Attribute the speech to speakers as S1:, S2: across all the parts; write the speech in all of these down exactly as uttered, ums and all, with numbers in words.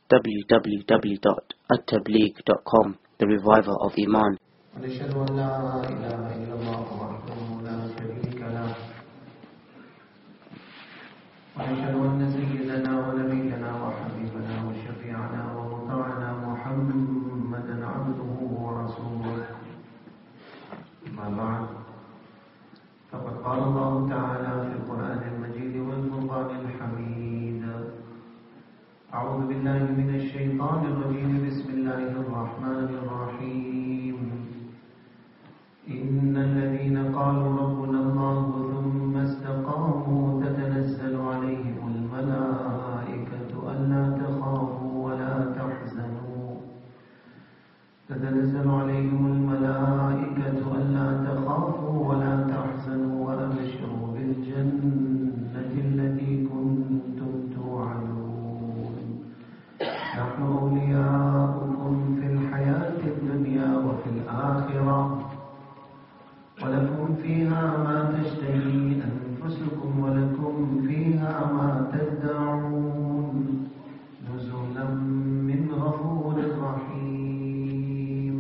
S1: w w w dot at tabligh dot com, the reviver of Iman.
S2: ونشهد أن لا إله إلا الله وحده لا شريك له ونشهد أن سيدنا ونبينا وحبيبنا وشفيعنا ومطاعنا محمدا عبده ورسوله. أما بعد، فقد قال الله تعالى في القرآن المجيد والفرقان الحميد: أعوذ بالله من الشيطان الرجيم، بسم الله الرحمن الرحيم. إن الذين قالوا ربنا الله ثم استقاموا تتنزل عليهم الملائكة ألا تخافوا ولا تحزنوا تتنزل عليهم الملائكة ألا تخافوا ولا تحزنوا وأبشروا بالجنة التي كنتم توعدون. نحن أولياؤكم في الحياة الدنيا وفي الآخرة، ولكم فيها ما تشتهي أنفسكم ولكم فيها ما تدعون، نزلا من غفور رحيم.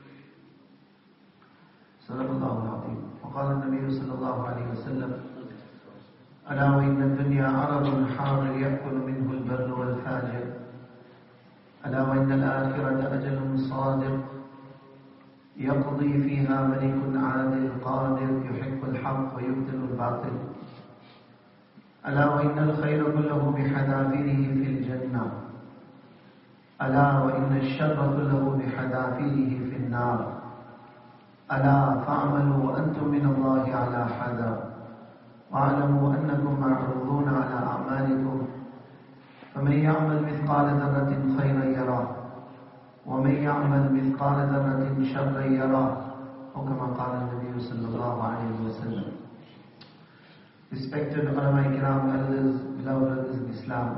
S2: صدق الله العظيم. وقال النبي صلى الله عليه وسلم: ألا وإن الدنيا عرض حاضر يأكل منه البر والفاجر، ألا وإن الآخرة أجل صادق يقضي فيها ملك عادل قادر يحق الحق ويبطل الباطل، ألا وإن الخير كله بحذافيره في الجنة، ألا وإن الشر كله بحذافيره في النار، ألا فاعملوا وأنتم من الله على حذر، واعلموا أنكم معروضون على أعمالكم، فمن يعمل مثقال ذرة خيرا يراه ومن يعمل مثقال ذرة شرا يراه، أو كما قال النبي صلى الله عليه وسلم. Respected ulama kiram, elders, beloved brothers in Islam,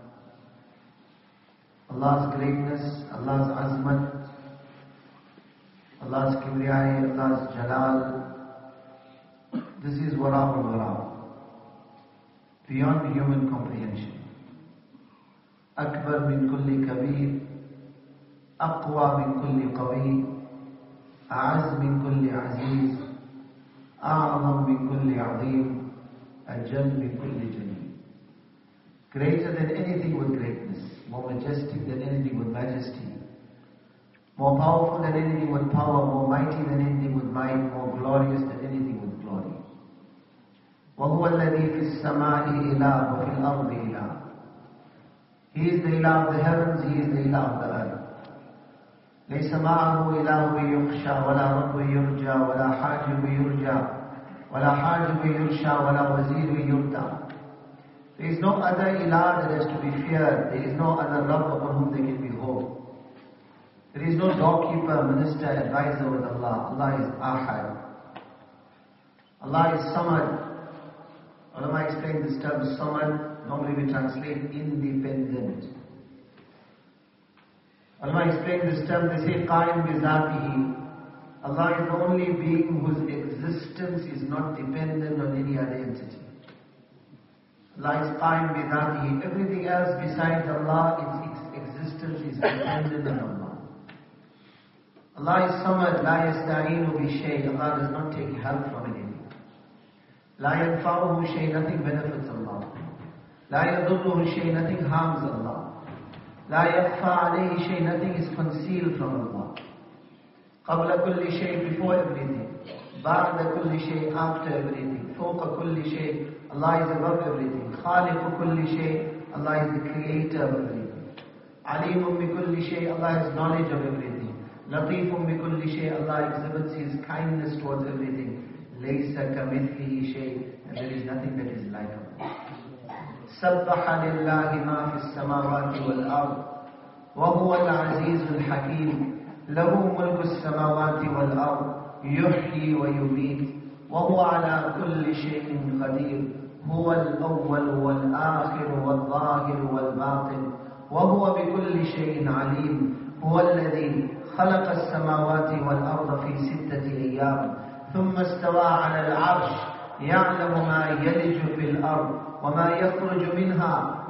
S2: Allah's greatness, Allah's azmat, Allah's kibriyai, Allah's jalal, this is wara wa wara, beyond human comprehension. Akbar min kulli kabir, أقوى من كل قوي، أعز من كل عزيز، أعظم من كل عظيم، أجل من كل جليل. Greater than anything with greatness, more majestic than anything with majesty, more powerful than anything with power, more mighty than anything with might, more glorious than anything with glory. وهو الذي في السماء إله وفي الأرض إله. He is the ilah of the heavens, He is the ilah of the earth. ليس معه إله يخشى ولا رب يرجى ولا حاجب يرجى ولا حاجب يرشى ولا وزير يرتى. There is no other ilah that is to be feared. There is no other Rabb upon whom they can be hoped. There is no doorkeeper, minister, advisor with Allah. Allah is Ahad. Allah is Samad. Ulama explain this term Samad, normally we translate independent. Ulama explain this term, they say Qaim bi Zatihi. Allah is the only being whose existence is not dependent on any other entity. Allah is Qaim bi Zatihi. Everything else besides Allah, its existence is dependent on Allah. Allah is Samad, La yasta'inu bi shay. Allah does not take help from anything. La yanfa'uhu shay, nothing benefits Allah. La yadurruhu shay, nothing harms Allah. لا يخفى عليه شيء, nothing is concealed from Allah. قبل كل شيء, before everything. بعد كل شيء, after everything. فوق كل شيء, Allah is above everything. خالق كل شيء, Allah is the creator of everything. عليم بكل شيء, Allah has knowledge of everything. لطيف بكل شيء, Allah exhibits His kindness towards everything. ليس كمثله شيء, and there is nothing that is like Him. سبح لله ما في السماوات والأرض وهو العزيز الحكيم له ملك السماوات والأرض يحيي ويميت وهو على كل شيء قدير هو الأول والآخر والظاهر والباطن وهو بكل شيء عليم هو الذي خلق السماوات والأرض في ستة أيام ثم استوى على العرش يعلم ما يلج في الأرض وما يخرج منها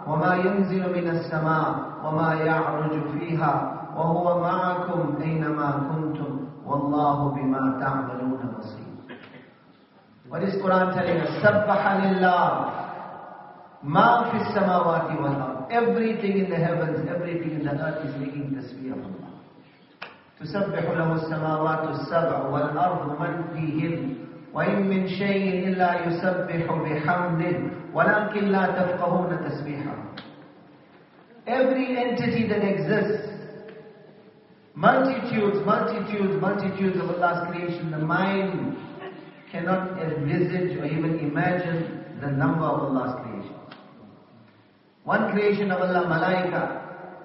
S2: وَمَا يَنزِلُ مِنَ السَّمَاءِ وَمَا يَعْرُجُ فِيهَا وَهُوَ مَعَكُمْ أَيْنَمَا كُنْتُمْ وَاللَّهُ بِمَا تَعْمَلُونَ بَصِيرٌ. What is Quran telling us? سَبَّحَ لِلَّهِ مَا فِي السَّمَاوَاتِ وَالْأَرْضِ. Everything in the heavens, everything in the earth is making tasbih of Allah. تُسَبِّحُ لَهُ السَّمَاوَاتُ السَّبْعُ وَالْأَرْضُ مَنْ فِيهِنَّ وَإِن مِّن شَيْءٍ إِلَّا يُسَبِّحُ بِحَمْدِهِ وَلَكِنْ لَا تَفْقَهُونَ تَسْبِيحَهُ. Every entity that exists, multitudes, multitudes, multitudes of Allah's creation, the mind cannot envisage or even imagine the number of Allah's creation. One creation of Allah, Malaika.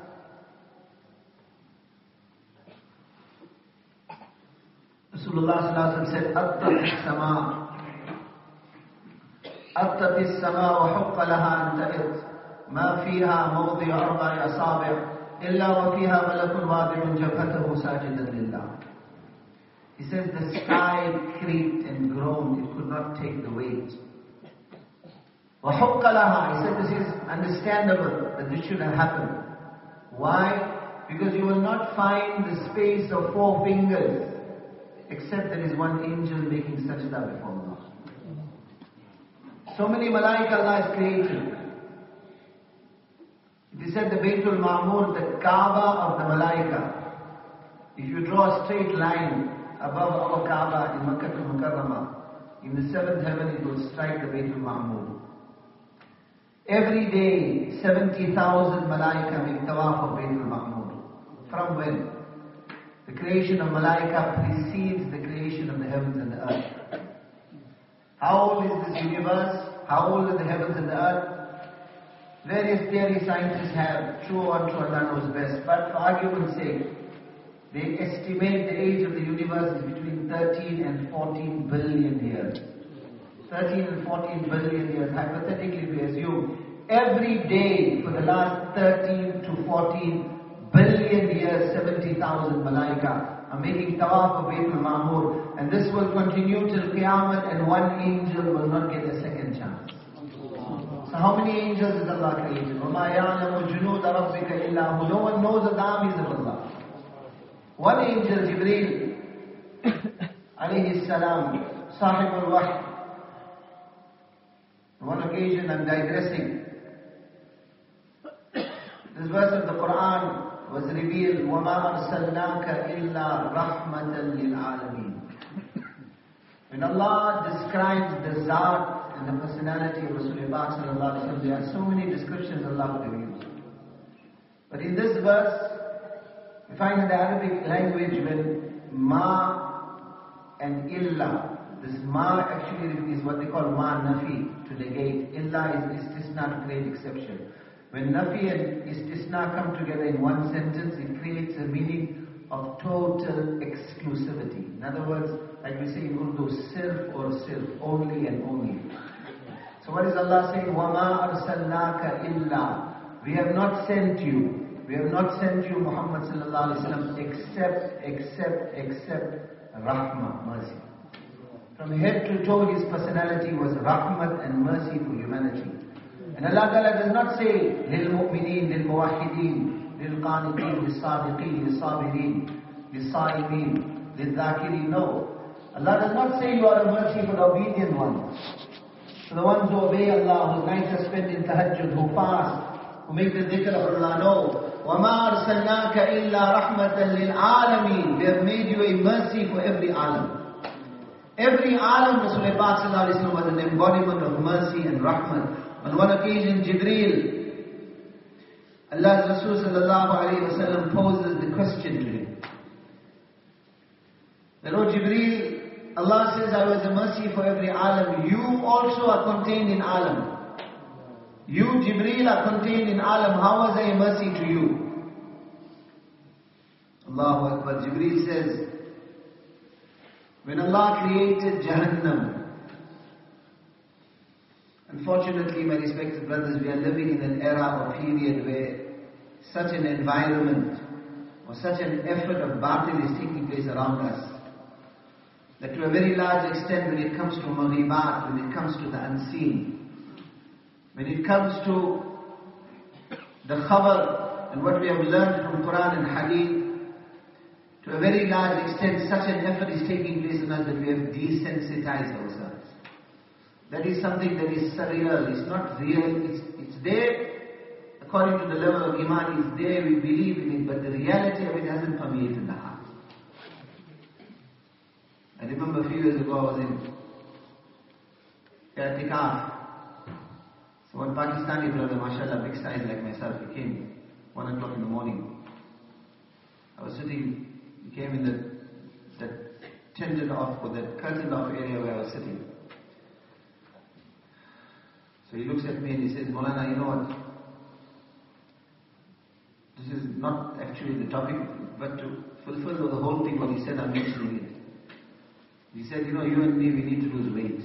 S2: Rasulullah sallallahu alaihi wasallam said, "Attat as-sama, attat as-sama wa hukka laha an ta'it, ma fiha mawdi' arba'i asabi' illa wa fiha malakun wadi'un jabhatahu sajidan lillah." He says the sky creaked and groaned; it could not take the weight. Wa hukka laha. He said this is understandable that this should have happened. Why? Because you will not find the space of four fingers except there is one angel making sajda before Allah. So many malaika Allah has created. It is said the Baytul Ma'mur, the Kaaba of the malaika. If you draw a straight line above our Kaaba in Makkah al-Mukarramah, in the seventh heaven it will strike the Baytul Ma'mur. Every day, seventy thousand malaika make tawaf of Baytul Ma'mur. From when? The creation of Malaika precedes the creation of the heavens and the earth. How old is this universe? How old are the heavens and the earth? Various theory scientists have, true or untrue, Allah knows best. But for argument's sake, they estimate the age of the universe is between thirteen and fourteen billion years. thirteen and fourteen billion years. Hypothetically, we assume every day for the last thirteen to fourteen billion years, seventy thousand malaika are making tawaf of Baytul Ma'mur, and this will continue till Qiyamah, and one angel will not get a second chance. So how many angels has Allah created? وَمَا يَعْلَمُ جُنُودَ رَبِّكَ إِلَّا هُ. No one knows the armies of Allah. One angel, Jibreel, alayhi salam, Sahibul Wahy. On one occasion, I'm digressing. This verse of the Quran was revealed, وَمَا أَرْسَلْنَاكَ إِلَّا رَحْمَةً لِلْعَالَمِينَ. When Allah describes the Zat and the personality of Rasulullah sallallahu alaihi wasallam, there are so many descriptions Allah could have used. But in this verse, we find in the Arabic language when ma and illa, this ma actually is what they call ma nafi, to negate. Illa is istisna, to create exception. When nafi and istisna come together in one sentence, it creates a meaning of total exclusivity. In other words, like we say in Urdu, sirf or sirf, only and only. So what is Allah saying? وَمَا أَرْسَلْنَاكَ إِلَّا. We have not sent you. We have not sent you, Muhammad sallallahu alaihi wasallam, except, except, except rahmah, mercy. From head to toe, his personality was rahmat and mercy for humanity. And Allah Ta'ala does not say, لِلْمُؤْمِنِينَ لِلْمُوَحِّدِينَ لِلْقَانِتِينَ لِلصَّادِقِينَ لِلصَّابِرِينَ لِلصَّائِمِينَ لِلذَّاكِرِينَ. No. Allah does not say you are a mercy for the obedient ones. For the ones who obey Allah, whose nights are spent in tahajjud, who fast, who make the dhikr of Allah. No. وَمَا أَرْسَلْنَاكَ إِلَّا رَحْمَةً لِلْعَالَمِينَ. We have made you a mercy for every alam. Every alam, Rasulullah sallallahu alaihi wasallam was an embodiment of mercy and rahmat. On one occasion, Jibreel, Allah's Rasul sallallahu alayhi wa sallam, poses the question to him. That, oh Jibreel, Allah says, I was a mercy for every alam. You also are contained in alam. You, Jibreel, are contained in alam. How was I a mercy to you? Allahu Akbar. Jibreel says, when Allah created Jahannam, unfortunately, my respected brothers, we are living in an era or period where such an environment or such an effort of batil is taking place around us, that to a very large extent, when it comes to maghibat, when it comes to the unseen, when it comes to the khabar and what we have learned from Quran and Hadith, to a very large extent, such an effort is taking place in us that we have desensitized ourselves. That is something that is surreal, it's not real, it's, it's there, according to the level of Iman, it's there, we believe in it, but the reality of it hasn't permeated the heart. I remember a few years ago I was in I'tikaf. So one Pakistani brother, mashallah, big size like myself, he came one o'clock in the morning. I was sitting, he came in the, the tented off, or the curtained off area where I was sitting. So he looks at me and he says, Maulana, you know what? This is not actually the topic, but to fulfill the whole thing what he said, I'm mentioning it. He said, you know, you and me, we need to lose weight.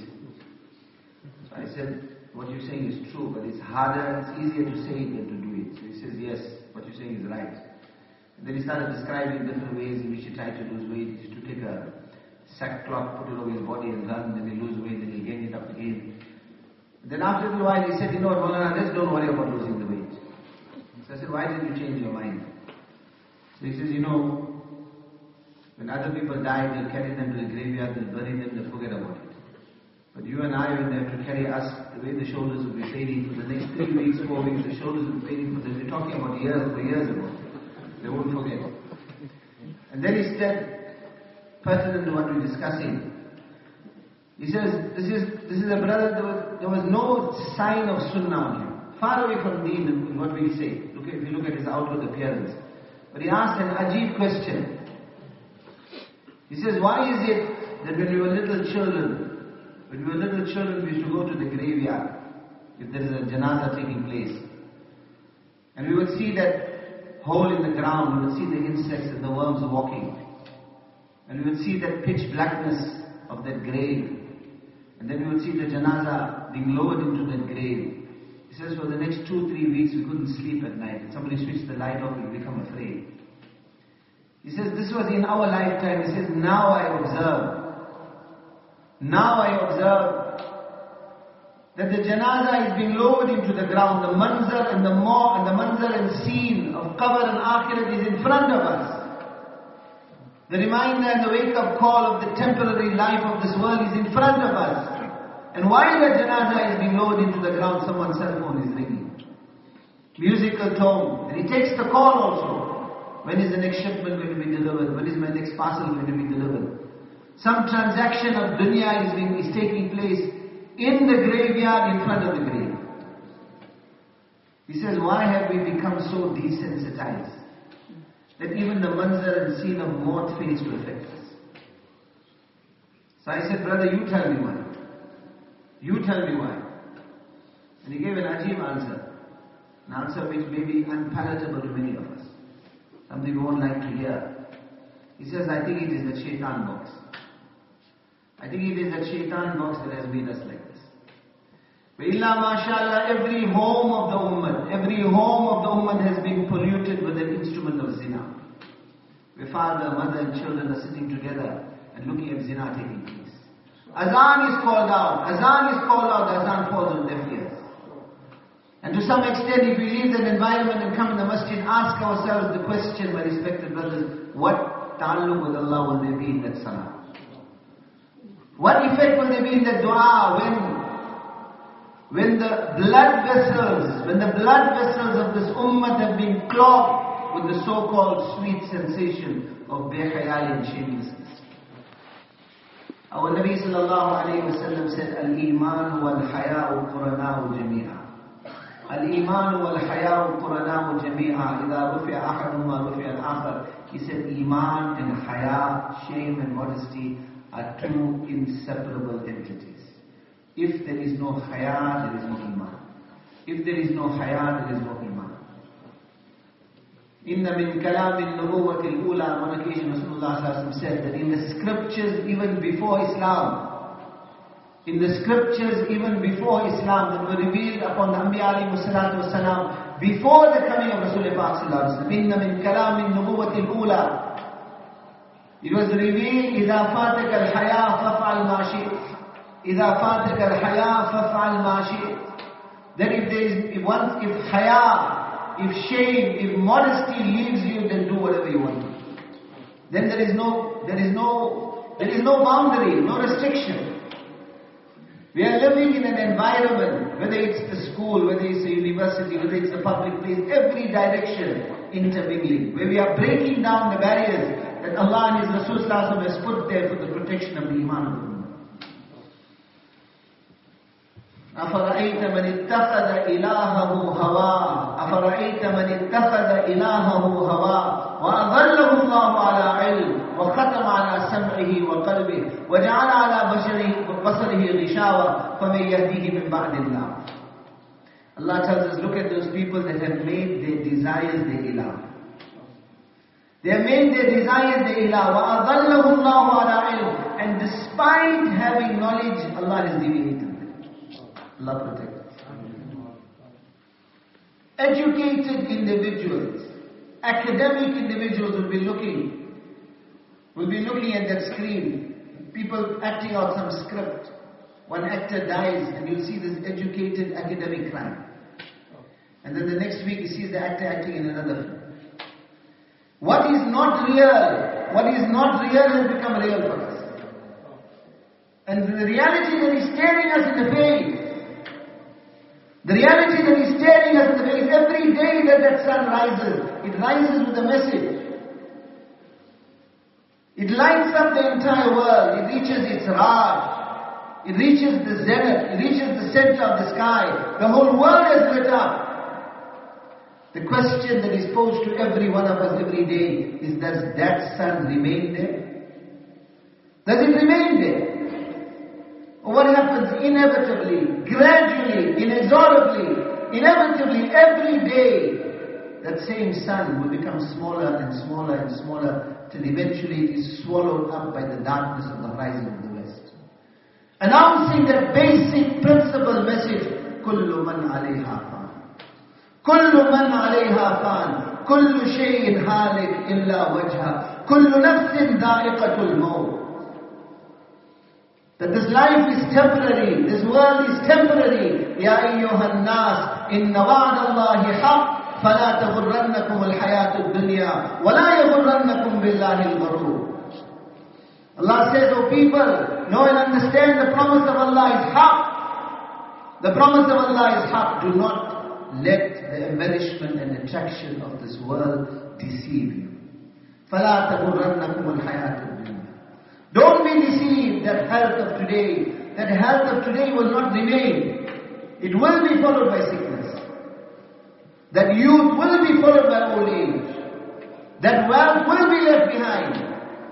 S2: So I said, what you're saying is true, but it's harder, it's easier to say it than to do it. So he says, yes, what you're saying is right. And then he started describing different ways in which he tried to lose weight. He used to take a sackcloth, put it over his body and run, then he lose weight, then he gain it up again. Then after a while he said, you know what, Maulana, let's don't worry about losing the weight. So I said, why did you change your mind? So he says, you know, when other people die, they'll carry them to the graveyard, they'll bury them, they'll forget about it. But you and I, when they have to carry us, the way the shoulders will be fading for the next three weeks, four weeks, the shoulders will be fading for them. We're talking about years, for years ago. They won't forget. And then he said, pertinent to what we're discussing, he says, this is this is a brother, there was, there was no sign of sunnah on him. Far away from deen in what we say. Look at, if you look at his outward appearance. But he asked an ajib question. He says, why is it that when we were little children, when we were little children, we used to go to the graveyard, if there is a janazah taking place, and we would see that hole in the ground, we would see the insects and the worms walking, and we would see that pitch blackness of that grave, and then we would see the janazah being lowered into that grave. He says, for the next two, three weeks, we couldn't sleep at night. If somebody switched the light off, we would become afraid. He says, this was in our lifetime. He says, now I observe. Now I observe that the janazah is being lowered into the ground. The manzar and the more and the manzar and scene of qabr and akhirat is in front of us. The reminder and the wake-up call of the temporary life of this world is in front of us. And while the janazah is being lowered into the ground, someone's cell phone is ringing. Musical tone. And he takes the call also. When is the next shipment going to be delivered? When is my next parcel going to be delivered? Some transaction of dunya is, being, is taking place in the graveyard, in front of the grave. He says, why have we become so desensitized that even the manzar and scene of maut fails to affect us? So I said, brother, you tell me why. You tell me why. And he gave an ajib answer. An answer which may be unpalatable to many of us. Something we won't like to hear. He says, I think it is the shaitan box. I think it is the shaitan box that has made us like this. But illa mashallah, every home of the ummah, every home of the ummah has been polluted with an instrument of zina. Where father, mother and children are sitting together and looking at zina taking place. Azan is called out. Azan is called out. Azan falls on deaf ears. And to some extent, if we leave that environment and come in the masjid, ask ourselves the question, my respected brothers, what ta'alluq with Allah will there be in that salah? What effect will there be in that dua when, when the blood vessels, when the blood vessels of this ummah have been clogged with the so-called sweet sensation of behayai and shamelessness? Our Nabi sallallahu alayhi wa sallam said, Al-Iman wal-Haya'u Qurana'u Jami'a. Al-Iman wal-Haya'u Qurana'u Jami'a. Idha rufi'a ahaduma rufi'a al-akhar. He said, Iman and Haya, shame and modesty, are two inseparable entities. If there is no Haya, there is no Iman. If there is no Haya, there is no Iman. Inna min kalam al-nubuwwati al-ula, on occasion Rasulullah said that in the scriptures even before Islam, in the scriptures even before Islam that were revealed upon the Anbiya alayhi salatu wasalam, before the coming of Rasulullah sallallahu alaihi wasallam, inna min kalam al-nubuwwati al-ula, it was revealed, إِذَا فَاتَكَ الْحَيَاءَ فَافْعَلْ مَا شِئْتَ. إِذَا فَاتَكَ الْحَيَاءَ فَافْعَلْ مَا شِئْتَ. That if there is, if once, if haya, if shame, if modesty leaves you, then do whatever you want to. Then there is no, there is no, there is no boundary, no restriction. We are living in an environment, whether it's the school, whether it's a university, whether it's a public place, every direction intermingling, where we are breaking down the barriers that Allah and His Rasul Sallallahu Alaihi Wasallam has put there for the protection of the Iman of the Ummah. أَفَرَأَيْتَ مَنِ اتَّخَذَ إِلَهَهُ هَوَاهُ أَفَرَأَيْتَ مَنِ اتَّخَذَ إِلَهَهُ هَوَاهُ وَأَضَلَّهُ اللَّهُ عَلَى عِلْمٍ وَخَتَمَ عَلى سَمْعِهِ وَقَلْبِهِ وَجَعَلَ عَلى بَصَرِهِ غِشَاوَةً فَمَن يَهْدِيهِ مِن بَعْدِ اللَّهِ. Allah tells us, look at those people that have made their desires their ilah. They have made their desires their ilah. وَأَضَلَّهُ اللَّهُ عَلَى عِلْمٍ. And despite having knowledge, Allah has deviated them. Allah protect us. Educated individuals, academic individuals will be looking, will be looking at that screen. People acting out some script. One actor dies and you'll see this educated academic crime. And then the next week you see the actor acting in another film. What is not real, what is not real has become real for us. And the reality that is staring us in the face, the reality that is staring us in the face, every day that that sun rises, it rises with a message. It lights up the entire world, it reaches its Raj, it reaches the zenith, it reaches the center of the sky, the whole world is lit up. The question that is posed to every one of us every day is, does that sun remain there? Does it remain there? Or what happens inevitably, gradually, inexorably, inevitably, every day, that same sun will become smaller and smaller and smaller till eventually it is swallowed up by the darkness of the horizon of the west. Announcing that basic principle message, كُلُّ مَنْ عَلَيْهَا فَانٍ كُلُّ مَنْ عَلَيْهَا فَانٍ كُلُّ شَيْءٍ هَالِكٍ إِلَّا وَجْهَهُ كُلُّ نَفْسٍ ذَائِقَةُ الْمَوْتِ. That this life is temporary, this world is temporary. يَا أَيُّهَا النَّاسِ إِنَّ وَعْدَ اللَّهِ حَقٌّ فَلَا تَغُرَّنَّكُمُ الْحَيَاةُ الدُّنْيَا وَلَا يَغُرَّنَّكُمْ بِاللَّهِ الْغَرُورُ. Allah says, O people, know and understand the promise of Allah is haqq. The promise of Allah is haqq. Do not let the embellishment and attraction of this world deceive you. فَلَا تَغُرَّنَّكُمُ الْحَيَاةُ الدُّنْيَا. Don't be deceived that health of today, that health of today will not remain. It will be followed by sickness. That youth will be followed by old age. That wealth will be left behind.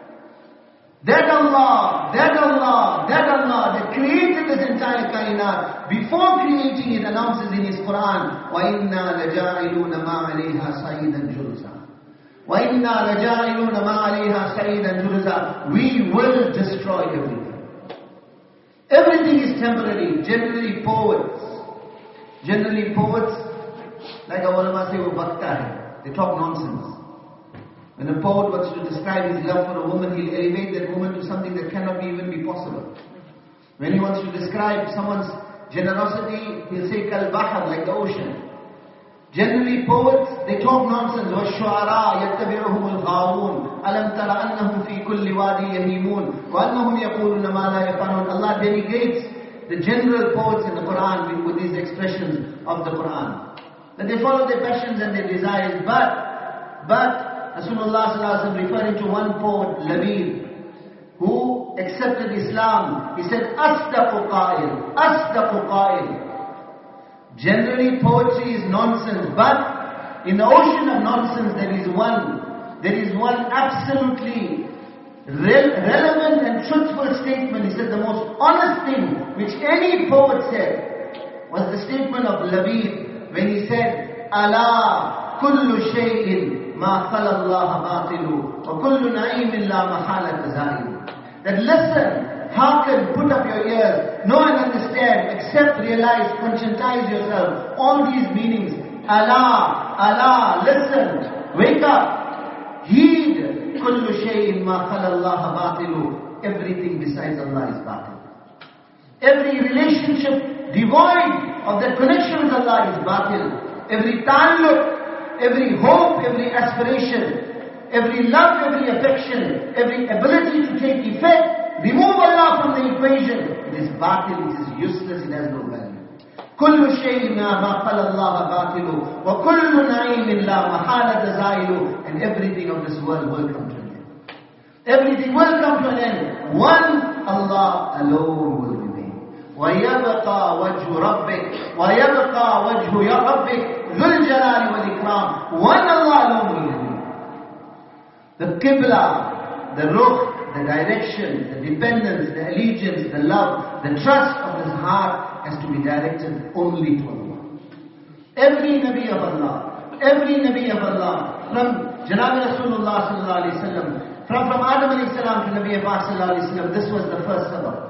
S2: That Allah, that Allah, that Allah that created this entire kainat, before creating it announces in His Quran, وَإِنَّا لَجَاعِلُونَ مَا عَلَيْهَا صَعِيدًا جُرُزًا. وَإِنَّا لَجَاعِلُونَ مَا عَلَيْهَا صَعِيدًا جُرُزًا. We will destroy everything. Everything is temporary. Generally poets, generally poets, like our ulama say, wo bakta hai. They talk nonsense. When a poet wants to describe his love for a woman, he'll elevate that woman to something that cannot even be possible. When he wants to describe someone's generosity, he'll say kal bahr, like the ocean. Generally poets, they talk nonsense. وَالشُّعَرَاءُ يَتَّبِعُهُمُ الْغَاوُونَ أَلَمْ تَرَ أَنَّهُمْ فِي كُلِّ وَادٍ يَهِيمُونَ وَأَنَّهُمْ يَقُولُونَ مَا لَا يَفْعَلُونَ. Allah denigrates the general poets in the Quran with, with these expressions of the Quran. That they follow their passions and their desires. But, but, Rasulullah sallallahu alaihi wasallam referring to one poet, Labib, who accepted Islam. He said, أَصْدَقُ قَائِلٍ أَصْدَقُ قَائِلٍ. Generally poetry is nonsense, but in the ocean of nonsense there is one, there is one absolutely re- relevant and truthful statement. He said the most honest thing which any poet said was the statement of Labib when he said, أَلَا كُلُّ شَيْءٍ مَا خَلَى اللَّهَ بَاطِلُ وَكُلُّ نَعِيمٍ لَا مَحَالَةَ زَائِلُ. That listen, hearken, put up your ears, know and understand, accept, realize, conscientize yourself. All these meanings. Allah, Allah, listen, wake up, heed. كُلُّ شَيْءٍ مَا خَلَى اللَّهَ بَاطِلُ. Everything besides Allah is batil. Every relationship devoid of that connection with Allah is batil. Every ta'alluq, every hope, every aspiration, every love, every affection, every ability to take effect, remove Allah from the equation. It is batil, it is useless, it has no value. كل شيء ما خلق الله باطل وكل نعيم لا محالة زائل. And everything of this world will come to an end. Everything will come to an end. One Allah alone will remain. ويبقى وجه ربك ويبقى وجه يا ربك ذو الجلال والإكرام. One Allah alone will remain. The Qibla, the Ruh, the direction, the dependence, the allegiance, the love, the trust of this heart has to be directed only to Allah. Every Nabi of Allah, every Nabi of Allah, from Janabi Rasulullah sallallahu alayhi wa sallam, from, from Adam alayhi salam to Nabi Pak sallallahu alayhi wa sallam, this was the first sabab.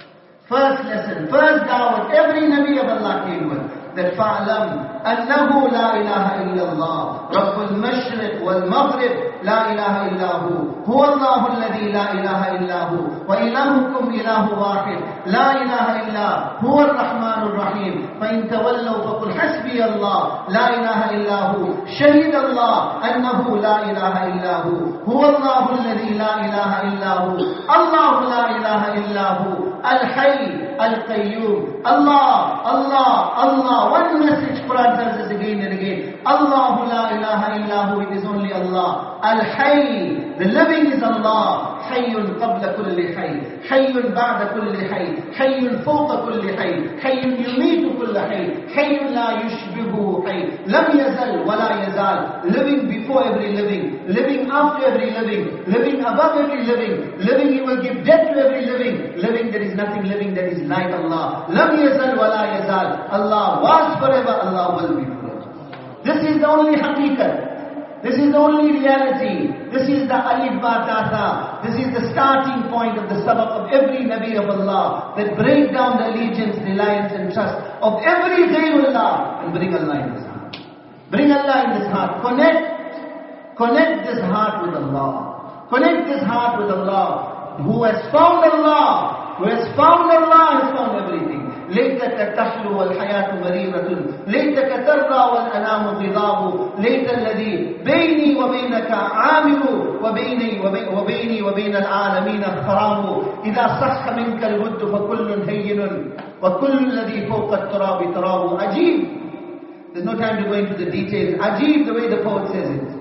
S2: First lesson, first da'wah, every Nabi of Allah came with. That فَعْلَمْ أَنَّهُ لَا إِلَهَ إِلَّا اللَّهِ رَبُّ الْمَشْرِقِ وَالْمَغْرِبِ لَا إِلَهَ إِلَّا هُوَ هُوَ اللَّهُ الَّذِي لَا إِلَهَ إِلَّا هُوَ وَإِلَهُكُمْ إِلَهُ وَاحِدٌ لَا إِلَهَ إِلَّا هُوَ الرَّحْمَنُ الرَّحِيمُ فَإِن تَوَلَّوْا فَقُلْ حَسْبِيَ اللَّهُ لَا إِلَهَ إِلَّا هُوَ شَهِدَ اللَّهُ أَنَّهُ لَا إِلَهَ إِلَّا هُوَ هُوَ اللَّهُ الَّذِي لَا إِلَهَ إِلَّا هُوَ اللَّهُ لَا إِلَهَ إِلَّا هُوَ الْحَيُّ الْقَيُّومُ. Allah, Allah, Allah. One message Quran tells us again and again. Allahu la ilaha illahu. It is only Allah. Al-Hayy. The living is Allah. Hayyun qabla kulli hayy. Hayyun ba'da kulli hayy. Hayyun fawqa kulli hayy. Hayyun yumitu kulli hayy. Hayyun la yushbihu hayy. Lam yazal wa la yazal. Living before every living. Living after every living. Living above every living. Living, He will give death to every living. Living, there is nothing living that is like Allah. Lam yazal wa la yazal. Allah was forever, Allah will be forever. This is the only haqiqat. This is the only reality. This is the alif ba ta tha. This is the starting point of the sabab of every Nabi of Allah, that break down the allegiance, reliance and trust of every Ghayrullah and bring Allah in this heart. Bring Allah in this heart. Connect, connect this heart with Allah. Connect this heart with Allah. Who has found Allah, who has found Allah has found everything. ليتك تحلو والحياة مريرة ليتك ترضى والأنام غضاب ليت الذي بيني وبينك عامل وبيني وبيني وبين العالمين خرام إذا صح منك الود فكل هين وكل الذي فوق التراب تراب. عجيب. There's no time to go into the details. Ajib, the way the poet says it.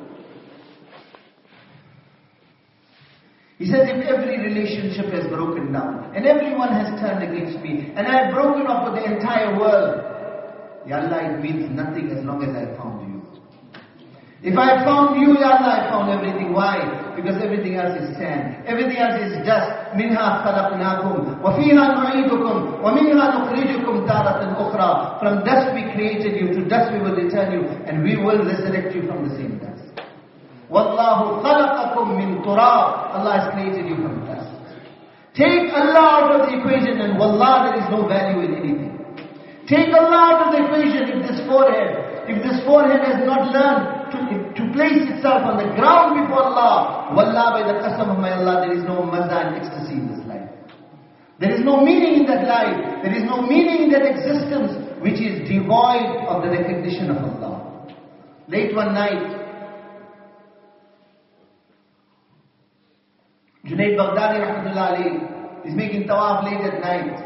S2: He says, if every relationship has broken down, and everyone has turned against me, and I have broken off with the entire world, Ya Allah, it means nothing as long as I found you. If I found you, Ya Allah, I found everything. Why? Because everything else is sand. Everything else is dust. مِنْهَا خَلَقْنَاكُمْ وَفِيهَا نُعِيدُكُمْ وَمِنْهَا نُخْرِجُكُمْ تَارَةً أُخْرَى. From dust we created you, to dust we will return you, and we will resurrect you from the same dust. وَاللَّهُ خَلَقَكُمْ مِنْ تُرَابٍ. Allah has created you from dust. Take Allah out of the equation and wallah, there is no value in anything. Take Allah out of the equation. If this forehead, if this forehead has not learned to, to place itself on the ground before Allah, wallah, by the qasam of my Allah, there is no maza and ecstasy in this life. There is no meaning in that life. There is no meaning in that existence which is devoid of the recognition of Allah. Late one night, Junaid Baghdadi rahmatullah alayhi is making tawaf late at night.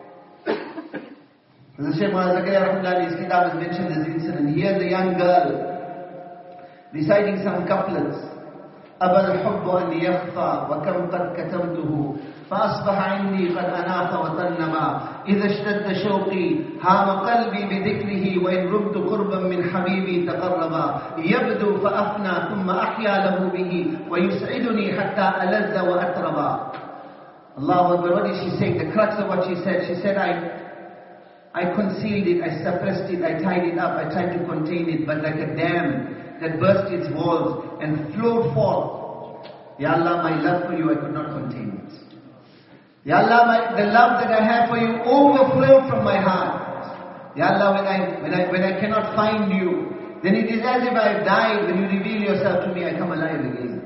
S2: The Shaykh Muhammad Zakaria rahmatullah alayhi, his kitab has mentioned this incident. He hears a young girl reciting some couplets. أبى الحب أن يخفى وكم قد كتمته فأصبح عندي قد أناخ وتنما إذا اشتد شوقي هام قلبي بذكره وإن رمت قربا من حبيبي تقربا يبدو فأفنى ثم أحيا له به ويسعدني حتى ألذ وأتربا. Allahu Akbar. What is she saying? The crux of what she said. She said, I I concealed it, I suppressed it, I tied it up, I tried to contain it, but like a dam that burst its walls and flowed forth. Ya Allah, my love for you, I could not contain it. Ya Allah, my, the love that I have for you overflowed from my heart. Ya Allah, when I, when I, when I cannot find you, then it is as if I have died. When you reveal yourself to me, I come alive again.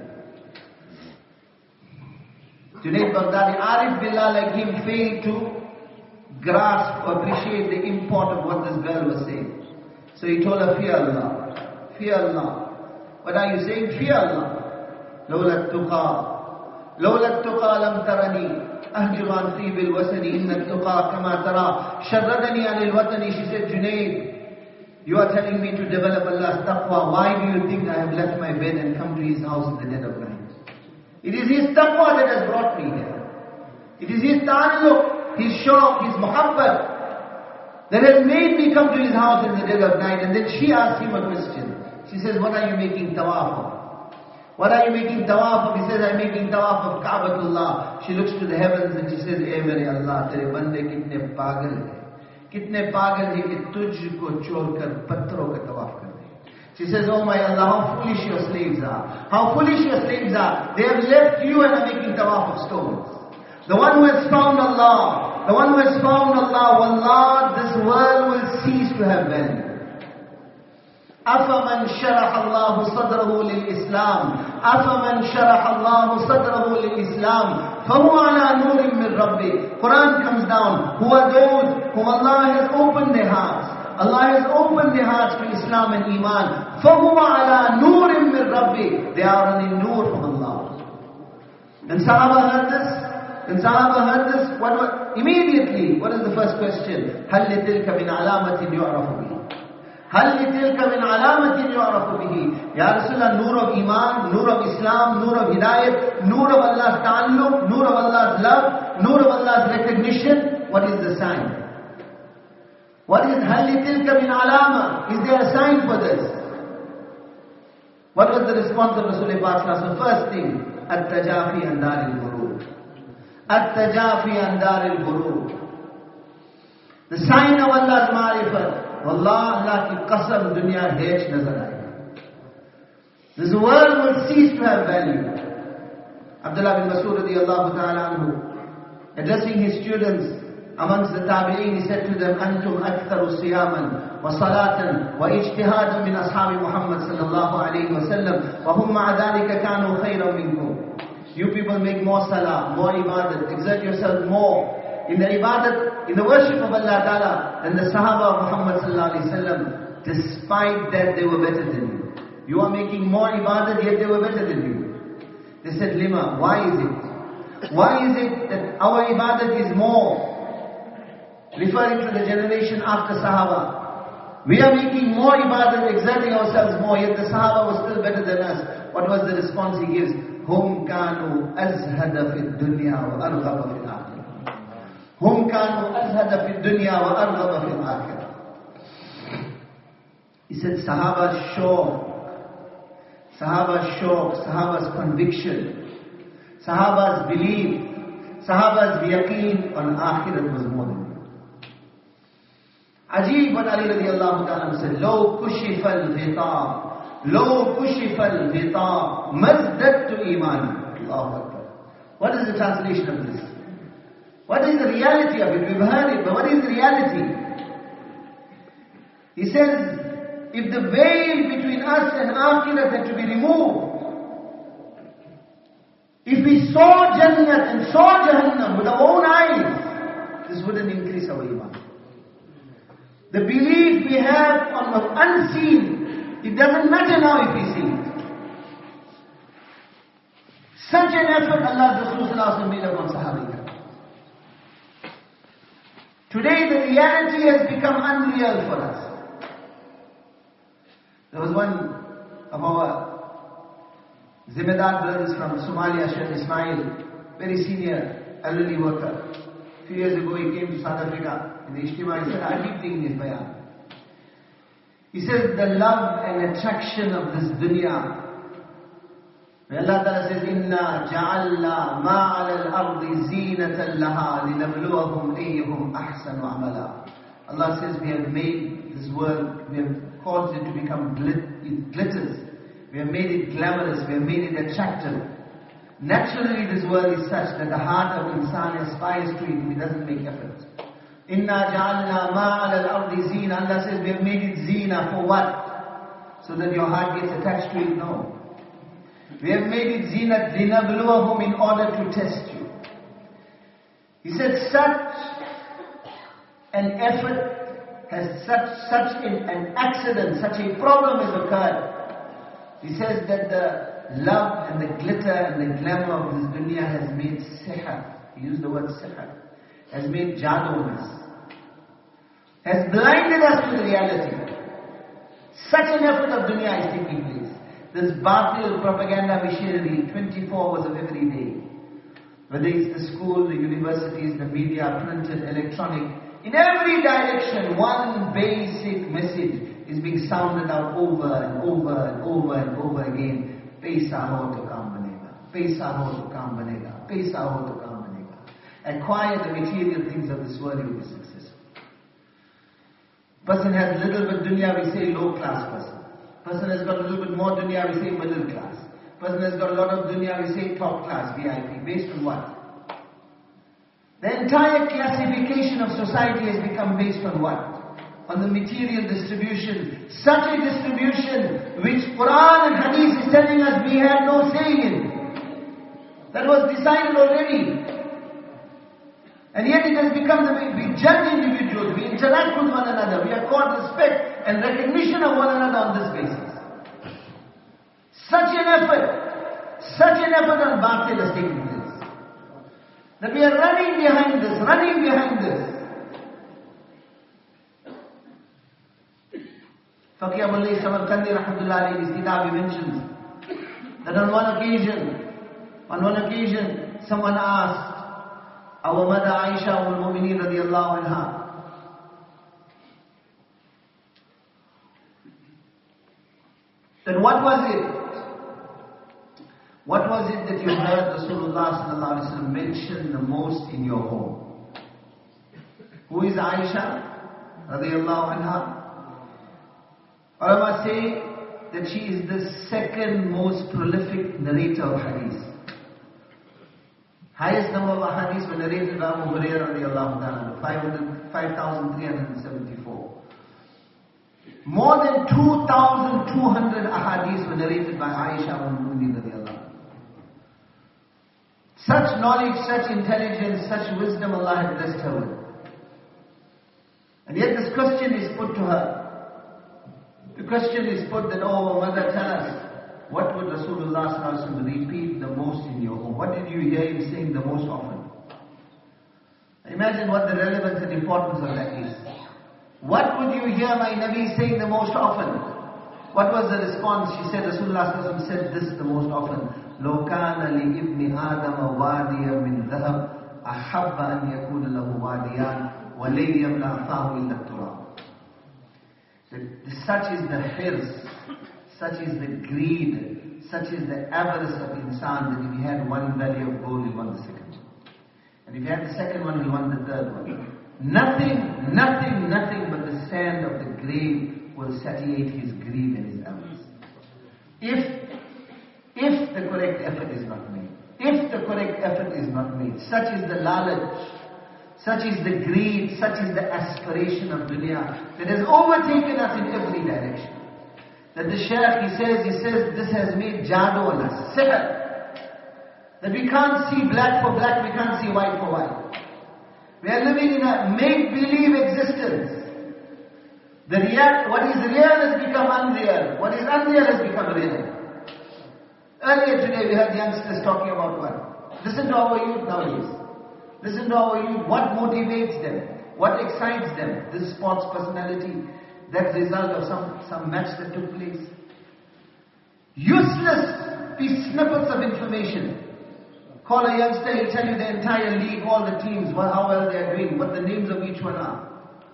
S2: Junaid Baghdadi, Arif Billah like him failed to grasp or appreciate the import of what this girl was saying. So he told her, fear Allah. Fear Allah. What are you saying? Fear Allah. لولا التقى لولا التقى لم ترني أهجر عن طيب الوسن إن التقى كما ترى شردني عن الوطن. She said, Junaid, you are telling me to develop Allah's taqwa. Why do you think I have left my bed and come to his house in the dead of night? It is his taqwa that has brought me here. It is his ta'alluq, his shawq, his muhabbat that has made me come to his house in the dead of night. And then she asked him a question. She says, what are you making tawaf of? What are you making tawaf of? He says, I'm making tawaf of Ka'batullah. She looks to the heavens and she says, Eh mere Allah, tere bande kitne pagal hai. Kitne pagal hai ki tujhko chorkar patron ka tawaf kar de. She says, oh my Allah, how foolish your slaves are. How foolish your slaves are. They have left you and are making tawaf of stones. The one who has found Allah, the one who has found Allah, wallah, this world will cease to have value. أَفَمَنْ شَرَحَ اللَّهُ صَدْرَهُ لِلْإِسْلَامِ أَفَمَنْ شَرَحَ اللَّهُ صَدْرَهُ لِلْإِسْلَامِ فَهُوَ عَلَى نُورٍ مِّن رَبِّهِ. Quran comes down. Who are those whom Allah has opened their hearts? Allah has opened their hearts to Islam and Iman. فَهُوَ عَلَى نُورٍ مِّن رَبِّهِ. They are on a nur from Allah. And Sahaba heard this. And Sahaba heard this. What, what, immediately, what is the first question? هَلْ لِتِلْكَ مِنْ عَلَامَةٍ يُعْرَفُ بِهِ. هل لتلك من علامة يعرف به. Ya Rasulullah, nur of Iman, nur of Islam, nur of Hidayat, nur of Allah's ta'alluq, nur of Allah's love, nur of Allah's recognition. What is the sign? What is هل لتلك من علامة? Is there a sign for this? What was the response of Rasulullah Sallallahu Alaihi Wasallam? First thing, التجافي عن دار الغرور. التجافي عن دار الغرور. The sign of Allah's ma'rifat. Wallah, Allah ki qasam, dunya hech nazar aayega. This world will cease to have value. Abdullah bin Mas'ud radiyallahu ta'ala anhu, addressing his students amongst the tabi'een, he said to them, Antum aktharu siyaman wa salatan wa ijtihadan min ashabi Muhammad sallallahu alayhi wa sallam wa hum ma'a dhalika kanu khayran minkum. You people make more salah, more ibadat, exert yourself more in the ibadat, in the worship of Allah Ta'ala than the Sahaba of Muhammad Sallallahu Alaihi Wasallam. Despite that, they were better than you. You are making more ibadat, yet they were better than you. They said, Lima, why is it? Why is it that our ibadat is more? Referring to the generation after Sahaba. We are making more ibadat, exerting ourselves more, yet the Sahaba was still better than us. What was the response he gives? Hum kanu azhada fi dunya wa arghaba fi al-akhirah. Hum kanu azhada fi dunya wa arghaba fi al-akhirah. He said Sahaba's shawq, Sahaba's shawq, Sahaba's conviction, Sahaba's belief, Sahaba's yaqeen on akhirat was more than you. Ajib what Ali radiallahu ta'ala said, Lo kushifa al-ghita, Lo kushifa al-ghita, mazdadtu imani. Allahu Akbar. What is the translation of this? What is the reality of it? We've heard it, but what is the reality? He says, if the veil between us and Akhirat had to be removed, if we saw Jannat and saw Jahannam with our own eyes, this wouldn't increase our iman. The belief we have on the unseen, it doesn't matter now if we see it. Such an effort Allah's Rasul made upon Sahabi. Today the reality has become unreal for us. There was one of our Zimmedar brothers from Somalia, Sheikh Ismail, very senior elderly worker. A few years ago he came to South Africa in the Ijtima. He said, I keep thinking this bayan. He says the love and attraction of this dunya. When Allah Ta'ala says, Inna ja'alna ma'ala al-ardi zinatan laha linabluwahum ayyuhum ahsanu amala. Allah says, we have made this world, we have caused it to become glit it glitters. We have made it glamorous, we have made it attractive. Naturally this world is such that the heart of insan aspires to it and he doesn't make effort. Inna ja'alna ma'ala al-ardi zina. Allah says, we have made it zina for what? So that your heart gets attached to it? No. We have made it zinat linabluwahum in order to test you. He said such an effort has such, such an, an accident, such a problem has occurred. He says that the love and the glitter and the glamour of this dunya has made sihr. He used the word sihr. Has made jadoo on us. Has blinded us to the reality. Such an effort of dunya is taking place. This batil propaganda machinery, twenty-four hours of every day. Whether it's the school, the universities, the media, printed, electronic, in every direction, one basic message is being sounded out over and over and over and over again. Paisa ho to kam banega. Paisa ho to kam banega. Paisa ho to kam banega. Acquire the material things of this world, you will be successful. Person has little bit dunya, we say low class person. Person has got a little bit more dunya, we say middle class. Person has got a lot of dunya, we say top class, V I P. Based on what? The entire classification of society has become based on what? On the material distribution. Such a distribution which Quran and Hadith is telling us we had no say in. That was decided already. And yet it has become the way we judge individuals, we interact with one another, we accord respect and recognition of one another on this basis. Such an effort, such an effort on batil has taken place. That we are running behind this, running behind this. Faqih Abullah Samarkandi rahmatullah alayhi, his kitab, he mentions that on one occasion, on one occasion, someone asked our mother Aisha al-Mu'mineen radiyallahu anha, that what was it? What was it that you heard Rasulullah sallallahu alaihi wasallam mention the most in your home? Who is Aisha radiyallahu anha? Ulama say that she is the second most prolific narrator of hadith. Highest number of hadiths were narrated by Abu Hurairah radiallahu ta'ala, five thousand three hundred seventy-four. More than two thousand two hundred ahadiths were narrated by Aisha al-Mu'mineen radiallahu anha. Such knowledge, such intelligence, such wisdom Allah had blessed her with. And yet this question is put to her. The question is put that, oh mother, tell us, what would Rasulullah sallallahu alaihi wasallam repeat the most in your home? What did you hear him saying the most often? Imagine what the relevance and importance of that is. What would you hear my Nabi saying the most often? What was the response? She said, Rasulullah sallallahu alaihi wasallam said this the most often. لو كان لابن آدم واديا من ذهب أحب أن يكون له واديان ولن يملأ فاه إلا التراب. Such is the hirs, such is the greed, such is the avarice of insan that if he had one valley of gold, he'll want the second one. And if he had the second one, he'll want the third one. Nothing, nothing, nothing but the sand of the grave will satiate his greed and his avarice. If If the correct effort is not made, if the correct effort is not made, such is the lalaj, such is the greed, such is the aspiration of dunya that has overtaken us in every direction. That the shaykh, he says, he says, this has made jadoo on us, sihr. That we can't see black for black, we can't see white for white. We are living in a make-believe existence. The real, what is real has become unreal, what is unreal has become real. Earlier today we heard youngsters talking about what? Listen to our youth nowadays. Listen to our youth. What motivates them? What excites them? This sports personality, that result of some, some match that took place. Useless these snippets of information. Call a youngster, he'll tell you the entire league, all the teams, how well they are doing, what the names of each one are.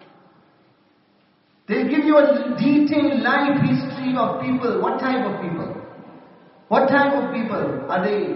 S2: They'll give you a detailed life history of people. What type of people? What type of people? Are they,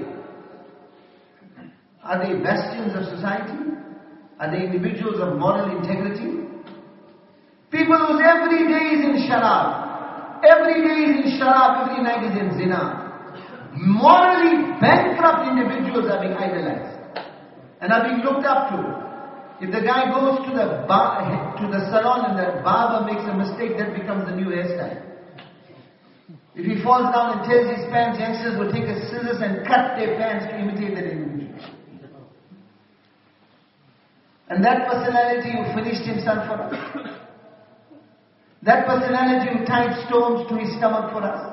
S2: are they bastions of society? Are they individuals of moral integrity? People whose every day is in sharab. Every day is in sharab, every night is in zina. Morally bankrupt individuals are being idolized and are being looked up to. If the guy goes to the bar, to the salon and the barber makes a mistake, that becomes the new hairstyle. If he falls down and tears his pants, youngsters will take a scissors and cut their pants to imitate that individual. And that personality who finished himself for us. That personality who tied stones to his stomach for us.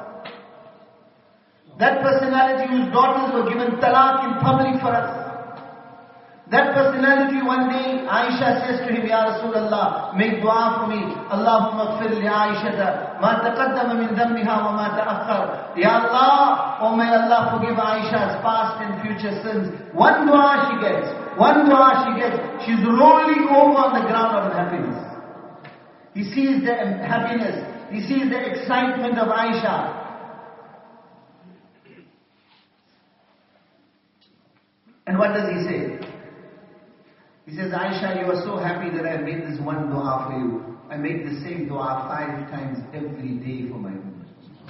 S2: That personality whose daughters were given talaq in public for us. That personality one day, Aisha says to him, Ya Rasulullah, make dua for me. Allahumma gfir li Aishata, ma taqaddama min dhanbiha wa ma ta'akhkhar. Ya Allah, oh may Allah forgive Aisha's past and future sins. One dua she gets, one dua she gets. She's rolling over on the ground of happiness. He sees the happiness, he sees the excitement of Aisha. And what does he say? He says, Aisha, you are so happy that I made this one dua for you. I make the same dua five times every day for my woman.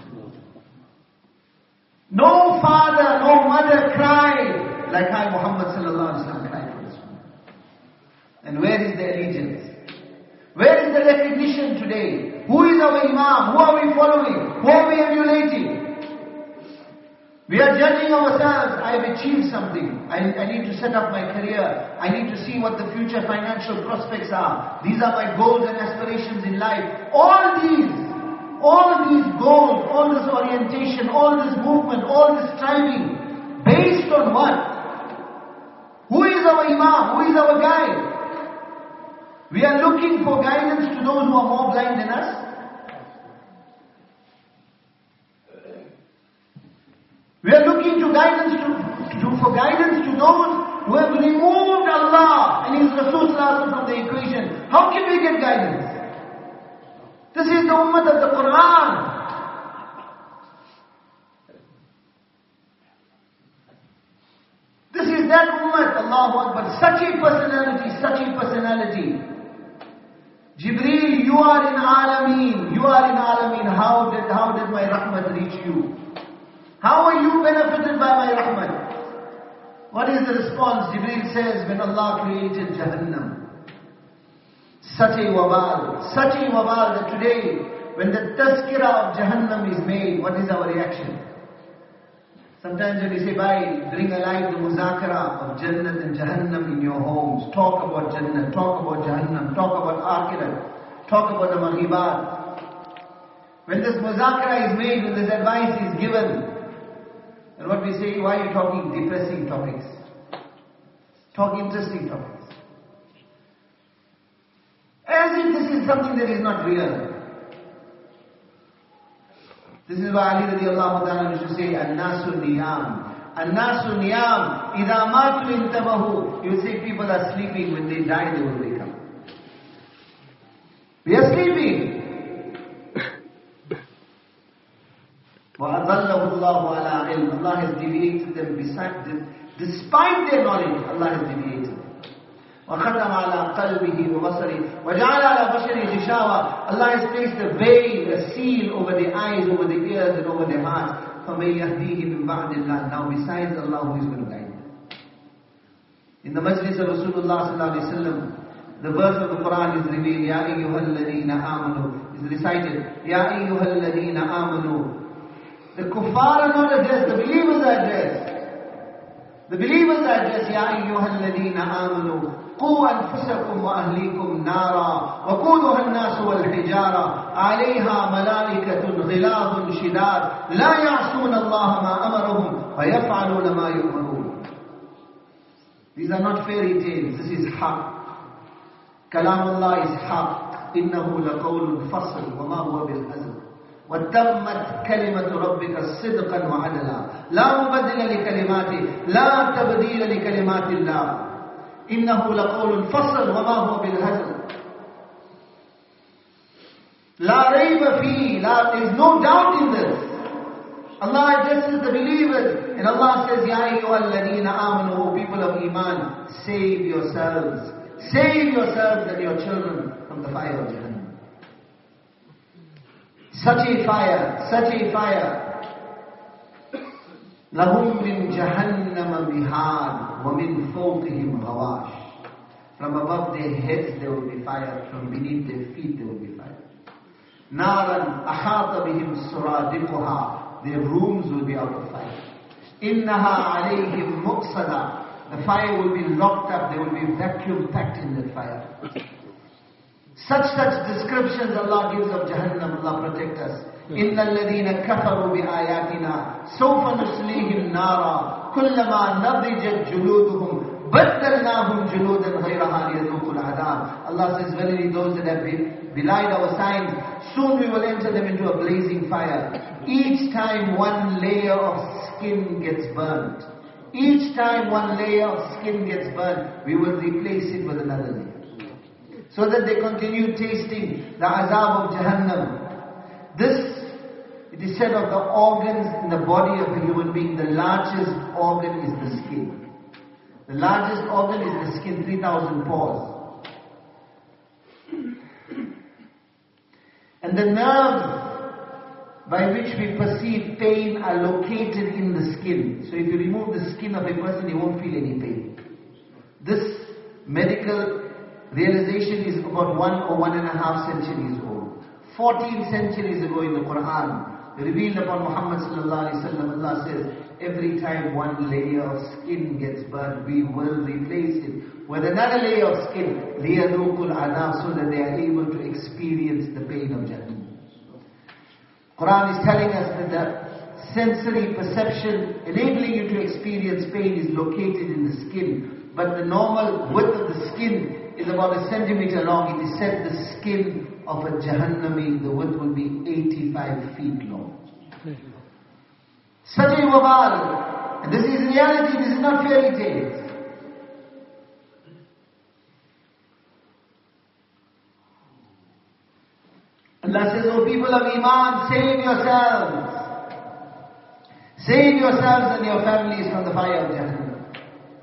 S2: No father, no mother cried like I, Muhammad sallallahu alaihi wasallam, cried for this woman. And where is the allegiance? Where is the recognition today? Who is our Imam? Who are we following? Who are we emulating? We are judging ourselves. I have achieved something. I, I need to set up my career. I need to see what the future financial prospects are. These are my goals and aspirations in life. All these, all these goals, all this orientation, all this movement, all this striving, based on what? Who is our Imam? Who is our guide? We are looking for guidance to those who are more blind than us. We are looking to guidance to, to, for guidance to those who have removed Allah and His Rasul from the equation. How can we get guidance? This is the ummah of the Quran. This is that ummah, Allahu Akbar. Such a personality, such a personality. Jibreel, you are in Alameen. You are in Alameen. How did, how did my rahmat reach you? How are you benefited by my rahmat? What is the response? Jibreel says, when Allah created Jahannam, such a wabal, such a wabal that today, when the tazkirah of Jahannam is made, what is our reaction? Sometimes when we say, bhai, bring alive the muzakara of Jannat and Jahannam in your homes. Talk about Jannat, talk about Jahannam, talk about Akhirat, talk about the Maghibat. When this muzakara is made, when this advice is given, and what we say, why are you talking depressing topics? Talk interesting topics. As if this is something that is not real. This is why Ali radiallahu ta'ala used to say, An-nasu niyam. An-nasu niyam. Idha matu intabahu. You say people are sleeping. When they die, they will wake up. We are sleeping. وَأَضَلَّهُ اللَّهُ عَلَىٰ عِلْمٍ. Allah has deviated them beside them. Despite their knowledge, Allah has deviated them. وَخَتَمَ عَلَىٰ قَلْبِهِ وَبَصَرِهِ وَجَعَلَ عَلَىٰ بَشَرِهِ غِشَاوَةً. Allah has placed a veil, a seal over their eyes, over their ears and over their hearts. فَمَنْ يَهْدِيهِ مِنْ بَعْدِ اللَّهِ. Now besides Allah, who is going to guide them? In the majlis of Rasulullah sallallahu alaihi wasallam, the verse of the Quran is revealed, Ya ayyuhal ladheena amanu, is recited, Ya ayyuhal ladheena amanu. The kuffar are not addressed, the believers are addressed. The believers are addressed, Ya ayyuhal ladheena amanu, قُوا أَنفُسَكُمْ وَأَهْلِيكُمْ نَارًا وَقُودُهَا النَّاسُ وَالْحِجَارَةُ عَلَيْهَا مَلَائِكَةٌ غِلَاظٌ شِدَادٌ لَا يَعْصُونَ اللَّهَ مَا أَمَرَهُمْ وَيَفْعَلُونَ مَا يُؤْمَرُونَ. These are not fairy tales, this is haqq. Kalam Allah is haqq. إِنَّهُ لَقَوْلٌ فَصْلٌ وَمَا هُوَ بِالْهَزْلِ. وَتَمَّتْ كَلِمَةُ رَبِّكَ صِدْقًا وَعَدْلًا لَا مُبَدِّلَ لِكَلِمَاتِهِ لَا تَبْدِيلَ لِكَلِمَاتِ اللَّهِ إِنَّهُ لَقَوْلٌ فَصْلٌ وَمَا هُوَ بِالْهَزْلِ. لَا رَيْبَ فِيهِ. There is no doubt in this. Allah addresses the believers and Allah says, Ya ayyuhal ladheena amanu, people of Iman, save yourselves. Save yourselves and your children from the fire of Jahannam. Such a fire, such a fire. لَهُمْ مِنْ جَهَنَّمَ مِهَادٌ وَمِنْ فَوْقِهِمْ غَوَاشٌ. From above their heads there will be fire, from beneath their feet there will be fire. نَارًا أَحَاطَ بِهِمْ سُرَادِقُهَا. Their rooms will be out of fire. إِنَّهَا عَلَيْهِمْ مُؤْصَدًا. The fire will be locked up, they will be vacuum packed in the fire. Such, such descriptions Allah gives of Jahannam, Allah protect us. إِنَّ الَّذِينَ كَفَرُوا بِآيَاتِنَا سَوْفَ نُصْلِيهِمْ نَارًا كُلَّمَا نَضِجَتْ جُلُودُهُمْ بَدَّلْنَاهُمْ جُلُودًا غَيْرَهَا لِيَذُوقُوا الْعَذَابَ. Allah says, verily those that have belied our signs, soon we will enter them into a blazing fire. Each time one layer of skin gets burnt. Each time one layer of skin gets burnt, we will replace it with another layer. So that they continue tasting the azab of Jahannam. This, it is said of the organs in the body of a human being, the largest organ is the skin. The largest organ is the skin, three thousand pores. And the nerves by which we perceive pain are located in the skin. So if you remove the skin of a person, you won't feel any pain. This medical realization is about one or one and a half centuries old. Fourteen centuries ago in the Quran, revealed upon Muhammad sallallahu alaihi wasallam, Allah says, every time one layer of skin gets burnt, we will replace it with another layer of skin, لِيَذُوقُوا الْعَذَابَ, so that they are able to experience the pain of Jahannam. Quran is telling us that the sensory perception enabling you to experience pain is located in the skin, but the normal width of the skin is about a centimeter long. It is said the skin of a Jahannami, the width will be eighty-five feet long. Such a wabal. And this is reality, this is not fairy tales. Allah says, O people of Iman, save yourselves. Save yourselves and your families from the fire of Jahannam.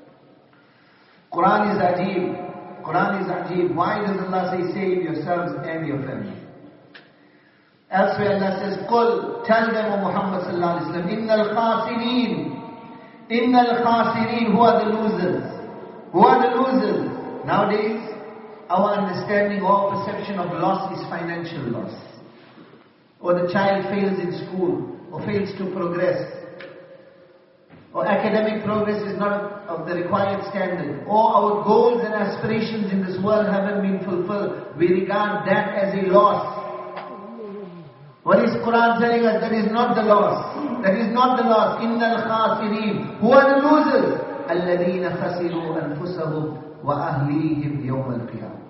S2: Quran is ajib. Quran is ajib. Why does Allah say save yourselves and your family? Elsewhere Allah says, Qul, tell them, O Muhammad sallallahu alaihi wasallam, Innal khasireen, Innal khasireen, who are the losers? Who are the losers? Nowadays, our understanding or perception of loss is financial loss. Or the child fails in school, or fails to progress. Or academic progress is not of the required standard. Or our goals and aspirations in this world haven't been fulfilled. We regard that as a loss. What is Quran telling us? That is not the loss. That is not the loss. Innal khasireen. Who are the losers? Alladheena khasiru anfusahum wa ahlihim yawm al-qiyamah.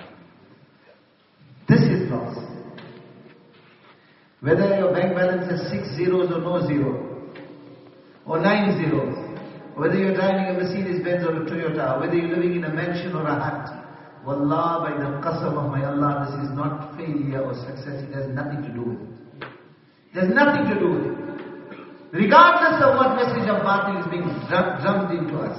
S2: This is loss. Whether your bank balance has six zeros or no zero, or nine zeros, whether you're driving a Mercedes Benz or a Toyota, whether you're living in a mansion or a hut, Wallah, by the qasam of my Allah, this is not failure or success. It has nothing to do with it. It has nothing to do with it. Regardless of what message of batil is being drummed into us.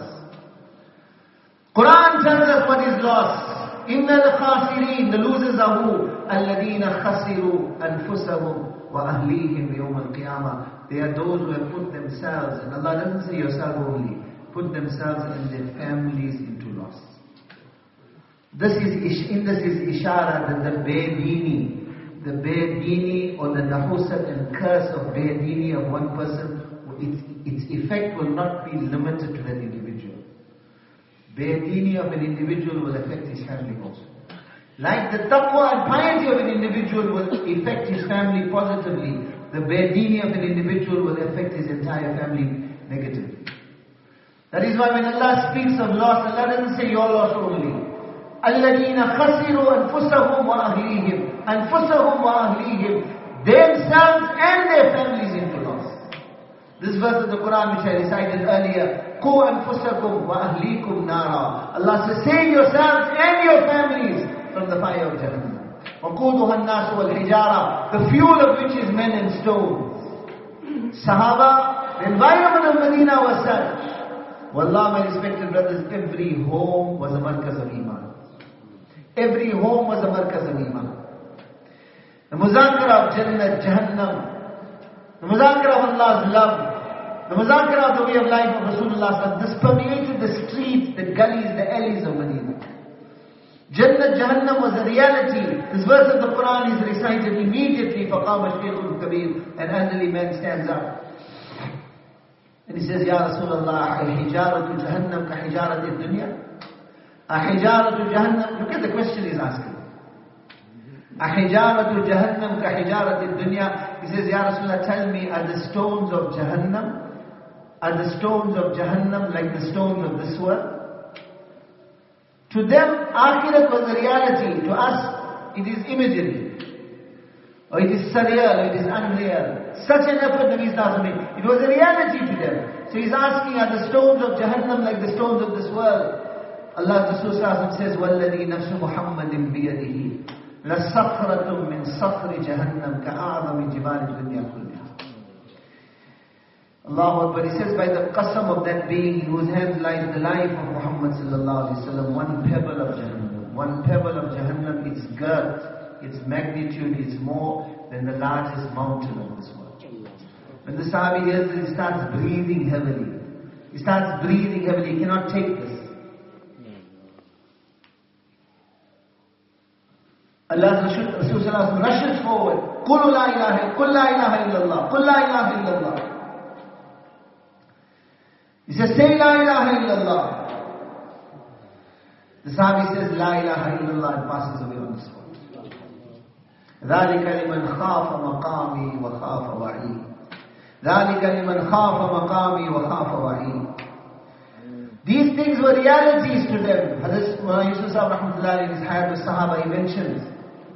S2: Quran tells us what is lost. Innal khasirin, the losers are who? Alladheena khasiru anfusahum wa ahlihim yawm al-qiyamah. They are those who have put themselves, and Allah doesn't say yourself only, put themselves and their families into loss. This is, in this is ishara that the bedini, the bedini or the nahusat and curse of bedini of one person, its, its effect will not be limited to that individual. Bedini of an individual will affect his family also. Like the taqwa and piety of an individual will affect his family positively, the bedini of an individual will affect his entire family negatively. That is why when Allah speaks of loss, Allah doesn't say your loss only. الَّذِينَ خَسِرُوا أَنفُسَهُمْ وَأَهْلِيهِمْ أَنفُسَهُمْ وَأَهْلِيهِمْ, themselves and their families into loss. This verse of the Quran which I recited earlier, قُوا أَنفُسَكُمْ وَأَهْلِيكُمْ نَارًا. Allah says, save yourselves and your families from the fire of Jahannam. وَقُودُهَا النَّاسُ وَالْحِجَارَةِ, the fuel of which is men and stones. Sahaba, the environment of Medina was such. Wallah, my respected brothers, every home was a markaz of Iman. Every home was a markaz of Iman. The muzakara of Jannah, Jahannam, the muzakara of Allah's love, the muzakara of the way of life of Rasulullah, this permeated the streets, the gullies, the alleys of Medina. Jannah, Jahannam was a reality. This verse of the Quran is recited immediately. فَقَامَ الشَّيْخُ الْكَبِيرُ, an elderly man stands up. And he says, Ya Rasulullah, al-hijaratu Jahannam ka hijarati dunya. A hijaratu Jahannam. Look at the question he's asking. Ahijaratu Jahannam ka hijarati dunya. He says, Ya Rasulullah, tell me, are the stones of Jahannam, are the stones of Jahannam like the stones of this world? To them, Akhirat was a reality. To us, it is imagery. Or it is surreal, or it is unreal. Such an effort Nabi Sallallahu Alaihi Wasallam made. It was a reality to them. So he's asking, are the stones of Jahannam like the stones of this world? Allah Rasul Sallallahu Alaihi Wasallam says, وَالَّذِي نَفْسُ مُحَمَّدٍ بِيَدِهِ لَصَخْرَةٌ مِّن صَخْرِ جَهَنَّمْ كَأَعْظَمِ جِبَالِ الدُّنْيَا كُلِّهَا. Allahu Akbar. He says, by the qasam of that being in whose hands lies the life of Muhammad Sallallahu Alaihi Wasallam, one pebble of Jahannam, one pebble of Jahannam, its girth, its magnitude is more than the largest mountain of this world. When the Sahabi hears this, he starts breathing heavily. He starts breathing heavily. He cannot take this. Allah Rasul rushes forward. Qul la ilaha, Qul la ilaha illallah. Qul la ilaha illallah. He says, say la ilaha illallah. The Sahabi says, la ilaha illallah, and passes away on the spot. ذلك لمن خاف مقامي وخاف وعيد. ذلك لمن خاف مقامي وخاف وعيد. These things were realities to them. Hazrat Mullah Yusuf Sahib Rahmatullah in his Hayat al-Sahaba, he mentions.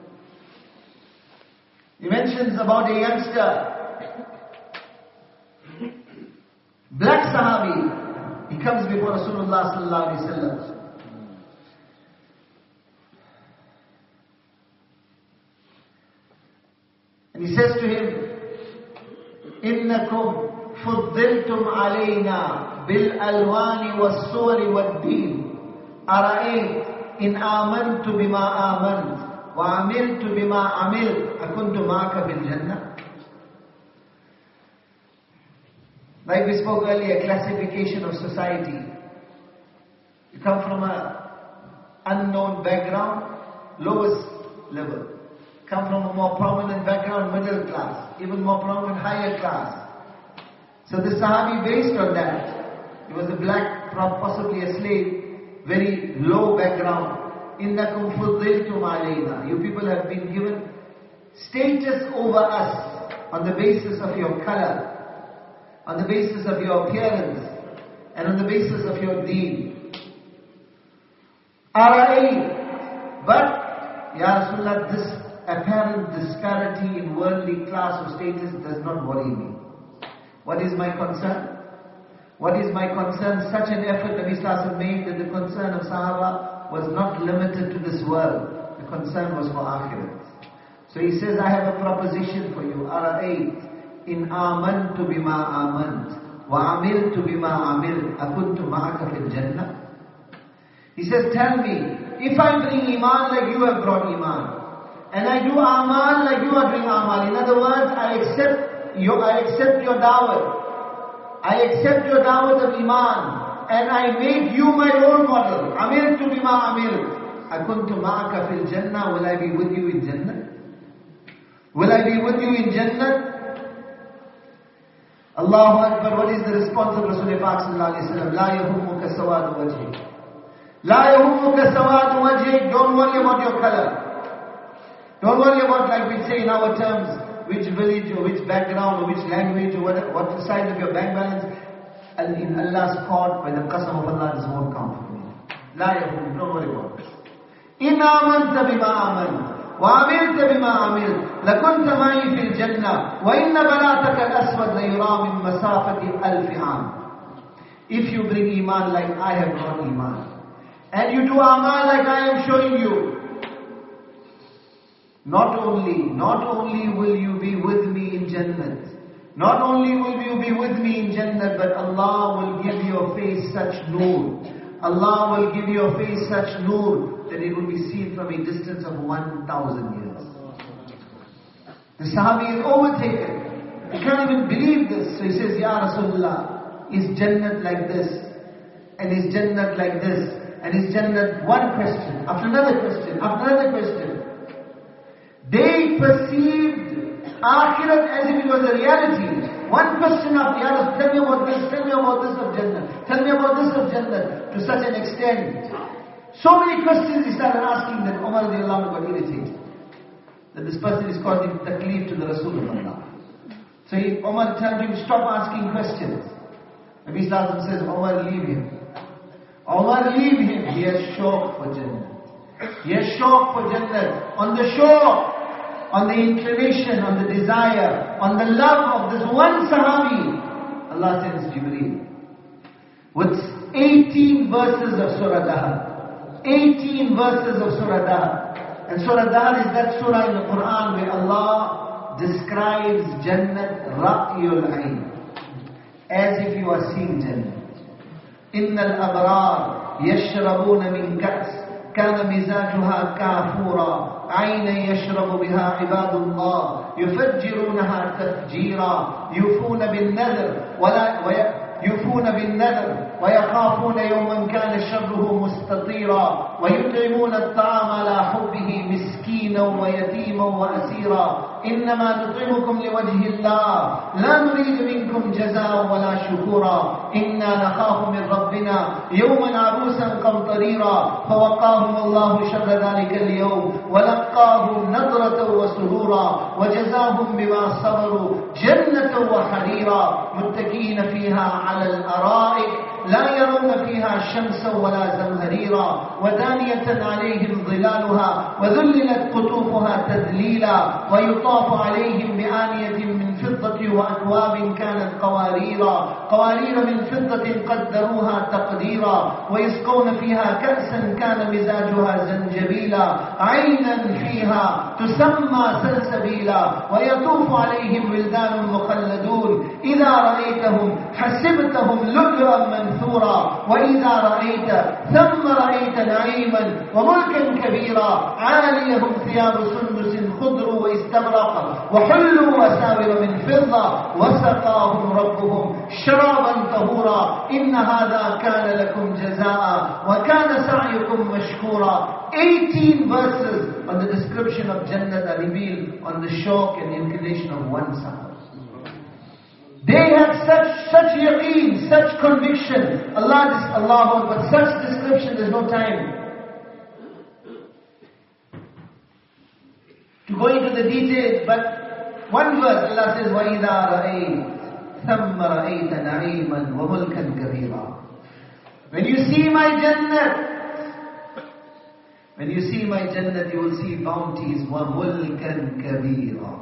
S2: He mentions about a youngster, black Sahabi. He comes before Rasulullah Sallallahu Alaihi Wasallam. And he says to him, إِنَّكُمْ فُضِّلْتُمْ عَلَيْنَا بِالْأَلْوَانِ وَالصُّوَرِ وَالدِّينِ أَرَأَيْتَ إِنْ آمَنْتُ بِمَا آمَنْتُ وَعَمِلْتُ بِمَا عَمِلْتُ أَكُنْتُ مَعَكَ فِي الْجَنَّةِ. Like we spoke earlier, classification of society. You come from an unknown background, lowest level. Come from a more prominent background, middle class. Even more prominent, higher class. So the Sahabi, based on that, he was a black, possibly a slave, very low background. إِنَّكُمْ فُضِّلْتُمْ عَلَيْنَا. You people have been given status over us on the basis of your color, on the basis of your appearance, and on the basis of your deen. Ara'ay. But, Ya Rasulullah, this apparent disparity in worldly class or status does not worry me. What is my concern? What is my concern? Such an effort Nabi Sallallahu Alaihi Wasallam made that the concern of Sahaba was not limited to this world. The concern was for Akhirat. So he says, I have a proposition for you. Ara'ayt in amantu bima amant wa amiltu bima amil akuntu ma'aka fil jannah. He says, tell me, if I bring iman like you have brought iman, and I do amal like you are doing amal. In other words, I accept your, I accept your da'wat. I accept your da'wat of iman. And I make you my role model. Amir tu bima amir. Akuntu ma'aka fil jannah. Will I be with you in Jannah? Will I be with you in Jannah? Allahu Akbar. What is the response of Rasulullah Sallallahu Alaihi Wasallam? La yahummuka sawadu wajhik. La yahummuka sawadu wajhik. Don't worry about your color. Don't worry about, like we say in our terms, which village or which background or which language or what, what the size of your bank balance. And in Allah's court, by the qasam of Allah, this won't count for me. La yahum, don't worry about this. In amanta bima aman, wa amilta bima amil, lakunta ma'i fil jannah, wa inna balataka al-aswad la yura min masafati alfi am. If you bring iman like I have brought iman, and you do amal like I am showing you, Not only, not only will you be with me in Jannah, not only will you be with me in Jannah, but Allah will give your face such nur. Allah will give your face such nur that it will be seen from a distance of one thousand years. The Sahabi is overtaken. He can't even believe this. So he says, Ya Rasulullah, is Jannah like this? And is Jannah like this? And is Jannah one question, after another question, after another question. They perceived Akhirat as if it was a reality. One question after the other, tell me about this, tell me about this of Jannah, tell me about this of Jannah, to such an extent. So many questions he started asking that Umar got irritated. that this person is causing taklif to the Rasulullah. So he, Umar tells him, stop asking questions. Nabi Sallallahu Alaihi Wasallam says, Umar, leave him. Umar, leave him. He has shauq for Jannah. He has shauq for Jannah. On the shauq, on the inclination, on the desire, on the love of this one Sahabi, Allah sends Jibreel with eighteen verses of Surah Dahr. eighteen verses of Surah Dahr. And Surah Dahr is that surah in the Quran where Allah describes Jannat Ra'yul Ayn, as if you are seeing Jannah. إن الأبرار يشربون من كأس كان مزاجها كافورا عين يشرب بها عباد الله يفجرونها تفجيرا يوفون بالنذر ولا وي يوفون بالنذر ويخافون يوما كان شره مستطيرا ويطعمون الطعام على حبه مسكينا ويتيما وأسيرا إنما نطعمكم لوجه الله لا نريد منكم جزاء ولا شكورا إنا نخاف من ربنا يوما عبوسا قمطريرا فوقاهم الله شر ذلك اليوم ولقاهم نضرة وسرورا وجزاهم بما صبروا جنة وحريرا متكئين فيها على الأرائك لا يرون فيها شمسا ولا زمهريرا ودانية عليهم ظلالها وذللت قطوفها تذليلا ويطاف عليهم بآنية من فضة وأكواب كانت قواريرا قوارير من فضة قدروها تقديرا ويسقون فيها كأسا كان مزاجها زنجبيلا عينا فيها تسمى سلسبيلا ويطوف عليهم ولدان مخلدون إذا رأيتهم حسبتهم لؤلؤا منثورا وإذا رأيت ثم رأيت نعيما وملكا كبيرا عاليهم ثياب سندس خضر واستبرق وحلوا وساور من فضة وسقاهم ربهم شرابا طهورا إن هذا كان لكم جزاء وكان سعيكم مشكورا. eighteen verses on the description of Jannah are revealed on the shauq and inclination of one Sahaba. They had such, such yaqeen, such conviction. Allah, this, Allah, but such description, there's no time to go into the details. But one verse, Allah says, وَإِذَا رَأَيْتَ ثَمَّ رَأَيْتَ نَعِيمًا وَمُلْكًا كَبِيرًا. When you see my Jannah, when you see my Jannah, you will see bounties, وَمُلْكًا كَبِيرًا.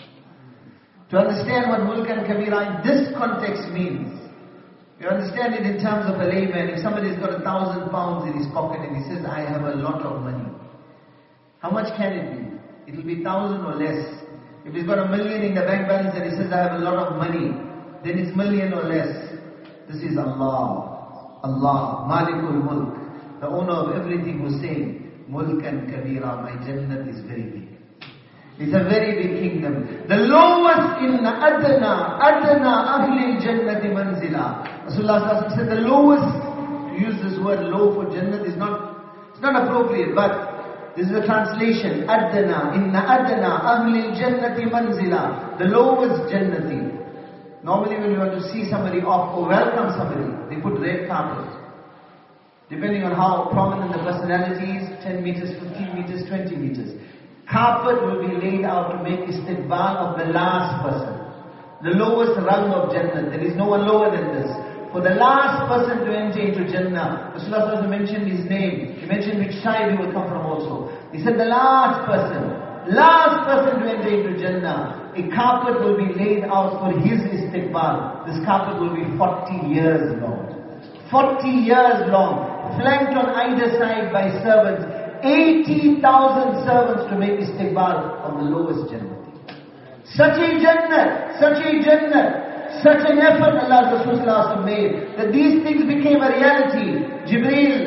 S2: To understand what mulkan kabira in this context means, you understand it in terms of a layman. If somebody's got a thousand pounds in his pocket and he says, I have a lot of money, how much can it be? It will be thousand or less. If he's got a million in the bank balance and he says, I have a lot of money, then it's million or less. This is Allah. Allah, Malikul Mulk, the owner of everything, who's saying, mulkan kabira, my Jannah is very big. It's a very big kingdom. The lowest in adna, adna ahli jannati manzila. Rasulullah said the lowest, to use this word low for Jannah is not, it's not appropriate, but this is a translation. Adna, inna adna ahli jannati manzila. The lowest jannati. Normally when you want to see somebody off or welcome somebody, they put red carpet. Depending on how prominent the personality is, ten meters, fifteen meters, twenty meters. Carpet will be laid out to make istiqbal of the last person. The lowest rung of Jannah. There is no one lower than this. For the last person to enter into Jannah, Rasulullah mentioned his name. He mentioned which side he will come from also. He said the last person, last person to enter into Jannah, a carpet will be laid out for his istiqbal. This carpet will be forty years long. forty years long. Flanked on either side by servants. eighty thousand servants to make istiqbal of the lowest Jannah. Such a Jannah, such a Jannah, such an effort Allah Rasulullah made that these things became a reality. Jibreel,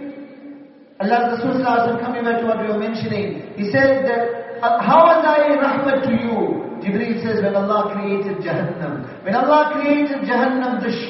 S2: Allah Rasulullah, coming back to what we were mentioning, he said that, how was I rahmat to you? Jibreel says, when Allah created Jahannam, when Allah created Jahannam, the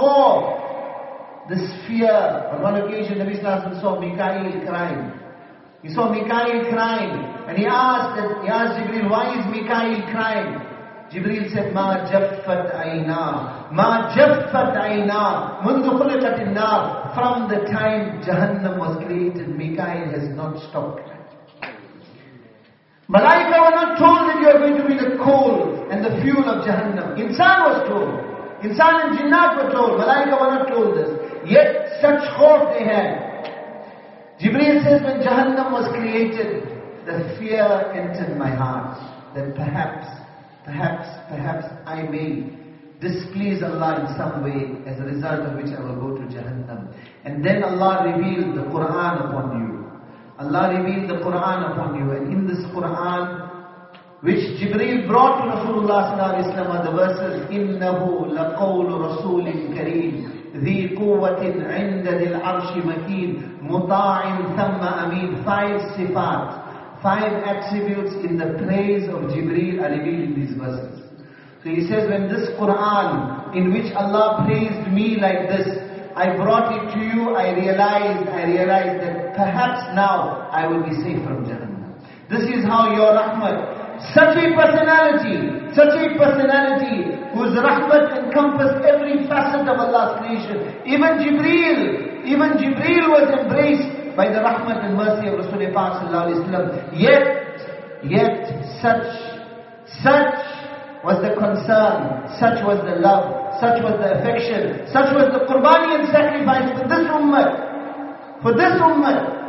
S2: khawf, the fear. On one occasion, Nabi Sallallahu Alaihi Wasallam saw Mikael crying. He saw Mikael crying, and he asked, he asked Jibreel, why is Mikael crying? Jibreel said, Ma jaffat ayna, Ma jaffat ayna, mundu khuliqat an-nar. From the time Jahannam was created, Mikael has not stopped crying. Malaika were not told that you are going to be the coal and the fuel of Jahannam. Insan was told. Insan and Jinnat were told. Malaika were not told this. Yet such khawf they had. Jibreel says when Jahannam was created, the fear entered my heart. That perhaps, perhaps, perhaps I may displease Allah in some way, as a result of which I will go to Jahannam. And then Allah revealed the Quran upon you. Allah revealed the Quran upon you, and in this Quran, which Jibreel brought to Rasulullah sallallahu alaihi wasallam, the verses, إِنَّهُ لَقَوْلُ رَسُولٍ كَرِيمٍ ذِي قُوَّةٍ عِنْدَ ذِي الْعَرْشِ مَكِينٍ مُطَاعٍ ثَمَّ أَمِينٍ. Five sifat, five attributes in the praise of Jibreel are revealed in these verses. So he says, when this Quran, in which Allah praised me like this, I brought it to you, I realized, I realized that perhaps now I will be safe from Jahannam. This is how your rahmat, such a personality, such a personality whose rahmat encompassed every facet of Allah's creation. Even Jibreel, even Jibreel was embraced by the rahmat and mercy of Rasulullah sallallahu alaihi wasallam. Yet, yet such, such was the concern, such was the love, such was the affection, such was the qurbani and sacrifice for this ummah, for this ummah.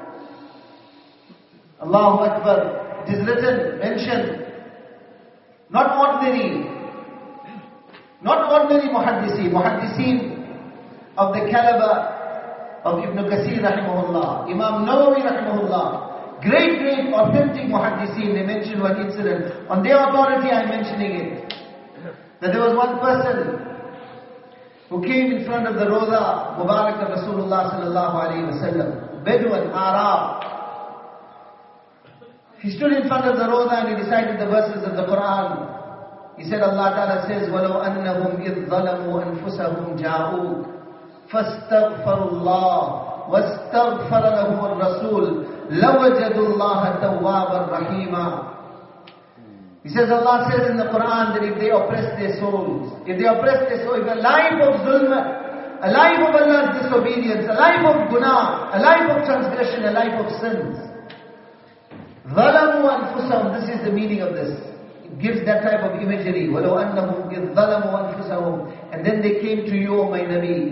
S2: Allahu Akbar. It is written, mentioned, not ordinary, not ordinary muhaddisi, muhaddiseen of the caliber of Ibn Kathir rahimahullah, Imam Nawawi rahimahullah, great, great, authentic muhaddiseen. They mentioned one incident. On their authority I am mentioning it. That there was one person who came in front of the Roza Mubarak of Rasulullah sallallahu alayhi wa sallam. Bedouin, Arab. He stood in front of the Roza and he recited the verses of the Quran. He said, Allah Ta'ala says, وَلَوْ أَنَّهُمْ إِذْ ظَلَمُوا أَنفُسَهُمْ جَاءُوكَ فَاسْتَغْفَرُوا اللَّهَ وَاسْتَغْفَرَ لَهُمُ الرَّسُولُ لَوَجَدُوا اللَّهَ تَوَّابًا رَحِيمًا. He says, Allah says in the Quran that if they oppress their souls, if they oppress their souls, if a life of zulm, a life of Allah's disobedience, a life of guna, a life of transgression, a life of sins, ظَلَمُوا أَنفُسَهُمْ, this is the meaning of this. It gives that type of imagery. وَلَوْ أَنَّهُمْ إِذْ ظَلَمُوا أَنفُسَهُمْ. And then they came to you, O my Nabi.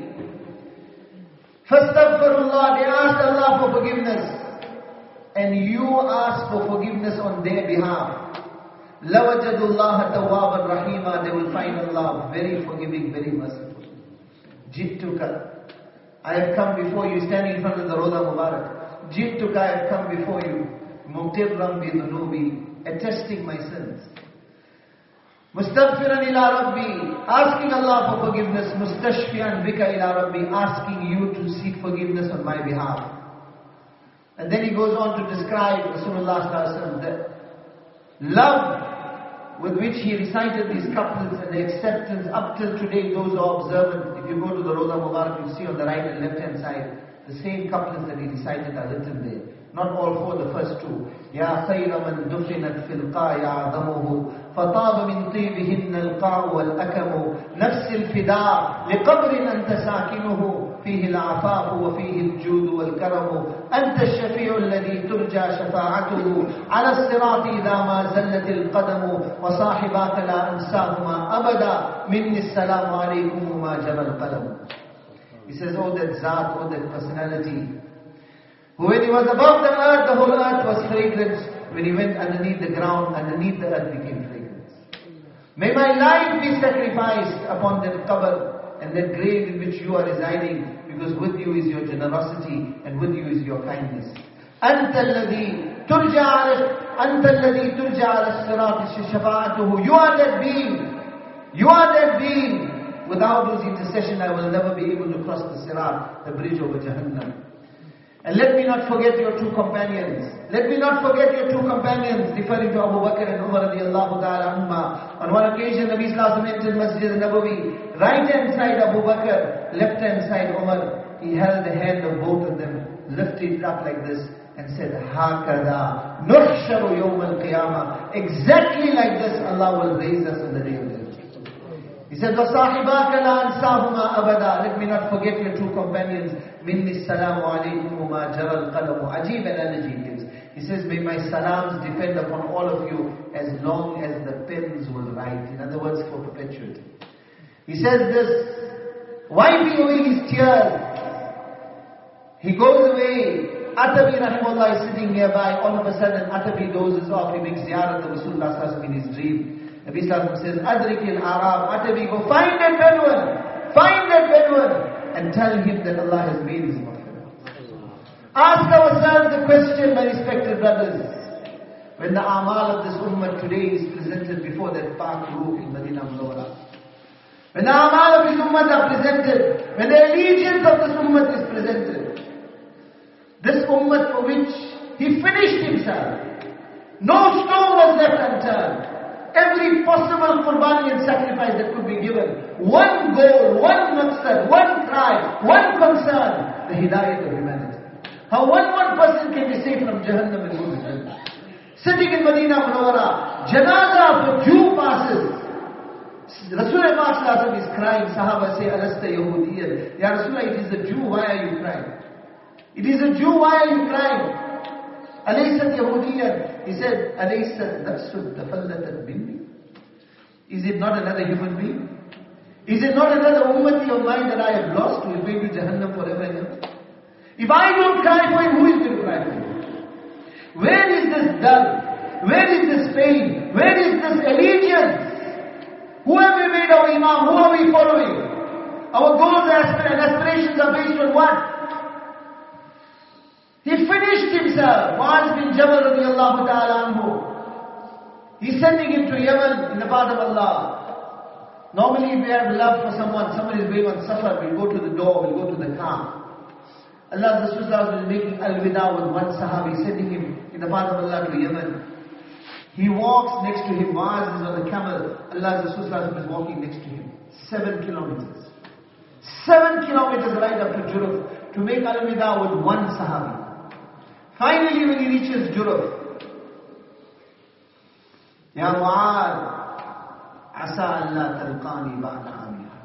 S2: فَاسْتَغْفَرُوا, they asked Allah for forgiveness. And you ask for forgiveness on their behalf. لَوَجَدُوا اللَّهَ تَوَّابًا رَحِيمًا. They will find Allah very forgiving, very merciful. Jittuka, I have come before you, standing in front of the Roza Mubarak. Jittuka, I have come before you. Muqirram bi dhunubi, attesting my sins. Mustaghfiran ila Rabbi, asking Allah for forgiveness. Mustashfiyan bika ila Rabbi, asking you to seek forgiveness on my behalf. And then he goes on to describe Rasulullah sallallahu alaihi wasallam, the love with which he recited these couplets and the acceptance up till today. Those who are observant, if you go to the Roza Mubarak, you see on the right and left hand side, the same couplets that he recited are written there. Not all four, the first two. يا خير من دفنت في القاع أعظمه فطاب من طيبهن القاع والأكم نفس الفداء لقبر أنت ساكنه فيه العفاف وفيه الجود والكرم أنت الشفيع الذي ترجى شفاعته على الصراط إذا ما زلت القدم وصاحباك لا أنساهما أبدا مني السلام عليكم وما جرى القلم. He says, oh that Zat, oh that personality, who when he was above the earth, the whole earth was fragrance. When he went underneath the ground, underneath the earth became fragrance. May my life be sacrificed upon that qabr and that grave in which you are residing, because with you is your generosity and with you is your kindness. أنت الذي ترجع على أنت الذي ترجع على الصراط شفاعته. You are that being. You are that being. Without whose intercession I will never be able to cross the Sirat, the bridge over Jahannam. And let me not forget your two companions. Let me not forget your two companions, referring to Abu Bakr and Umar radiallahu ta'ala anhuma. On one occasion, Nabi sallallahu alayhi wa sallam entered Masjid al-Nabawi. Right hand side Abu Bakr, left hand side Umar. He held the hand of both of them, lifted it up like this, and said, Hakada nuhsharu yawm al-qiyamah. Exactly like this, Allah will raise us on the day of judgment. He said, وَصَاحِبَاكَ لَا أَنْسَاهُمَا أَبَدًا. Let me not forget your two companions. مِنِّي السَّلَامُ عَلَيْكُمْ وَمَا جَرَى الْقَلَمُ. Ajib analogy he gives. He says, may my salams depend upon all of you as long as the pens will write. In other words, for perpetuity. He says this, wiping away his tears. He goes away. Atabi rahimahullah is sitting nearby. All of a sudden, Atabi dozes off. He makes ziyarat of Rasulullah sallallahu alaihi wasallam in his dream. Nabi sallallahu alaihi wasallam says, Adrikil Arab. Atabi, go find that Bedouin. Find that Bedouin. And tell him that Allah has made his maghfirah. Ask ourselves the question, my respected brothers. When the amal of this ummah today is presented before that Pak Ruh in Medina Munawwara. When the amal of his ummah are presented. When the allegiance of this ummah is presented. This ummah for which he finished himself. No stone was left unturned. Every possible qurbani and sacrifice that could be given. One goal, one maqsad, one cry, one concern. The hidayat of humanity. How one one person can be saved from Jahannam and go to Jannah. Sitting in Medina Munawwara, Janazah of a Jew passes. Rasulullah is crying. Sahaba say, Alasta Yahudiyan. Ya Rasulullah, it is a Jew, why are you crying? It is a Jew, why are you crying? Alaysat Yahudiyan. He said, Alaysat nafsud tafallatat minni. Is it not another human being? Is it not another ummati of mine that I have lost, who is going to Jahannam forever and ever? If I don't cry for him, who is going to cry for him? Where is this done? Where is this pain? Where is this allegiance? Who have we made our imam? Who are we following? Our goals and aspirations are based on what? He finished himself. Muaz bin Jabal radiallahu ta'ala anhu. He's sending him to Yemen in the path of Allah. Normally if we have love for someone, someone is going on safar, we'll go to the door, we'll go to the car. Allah Rasulullah was making al-wida with one sahabi, sending him in the path of Allah to Yemen. He walks next to him, Muaz is on the camel, Allah Rasulullah is walking next to him. Seven kilometers. Seven kilometers right up to Juruf to make al-wida with one sahabi. Finally when he reaches Juruf, Ya Muaz, Asa Allah talqani ba'da amira.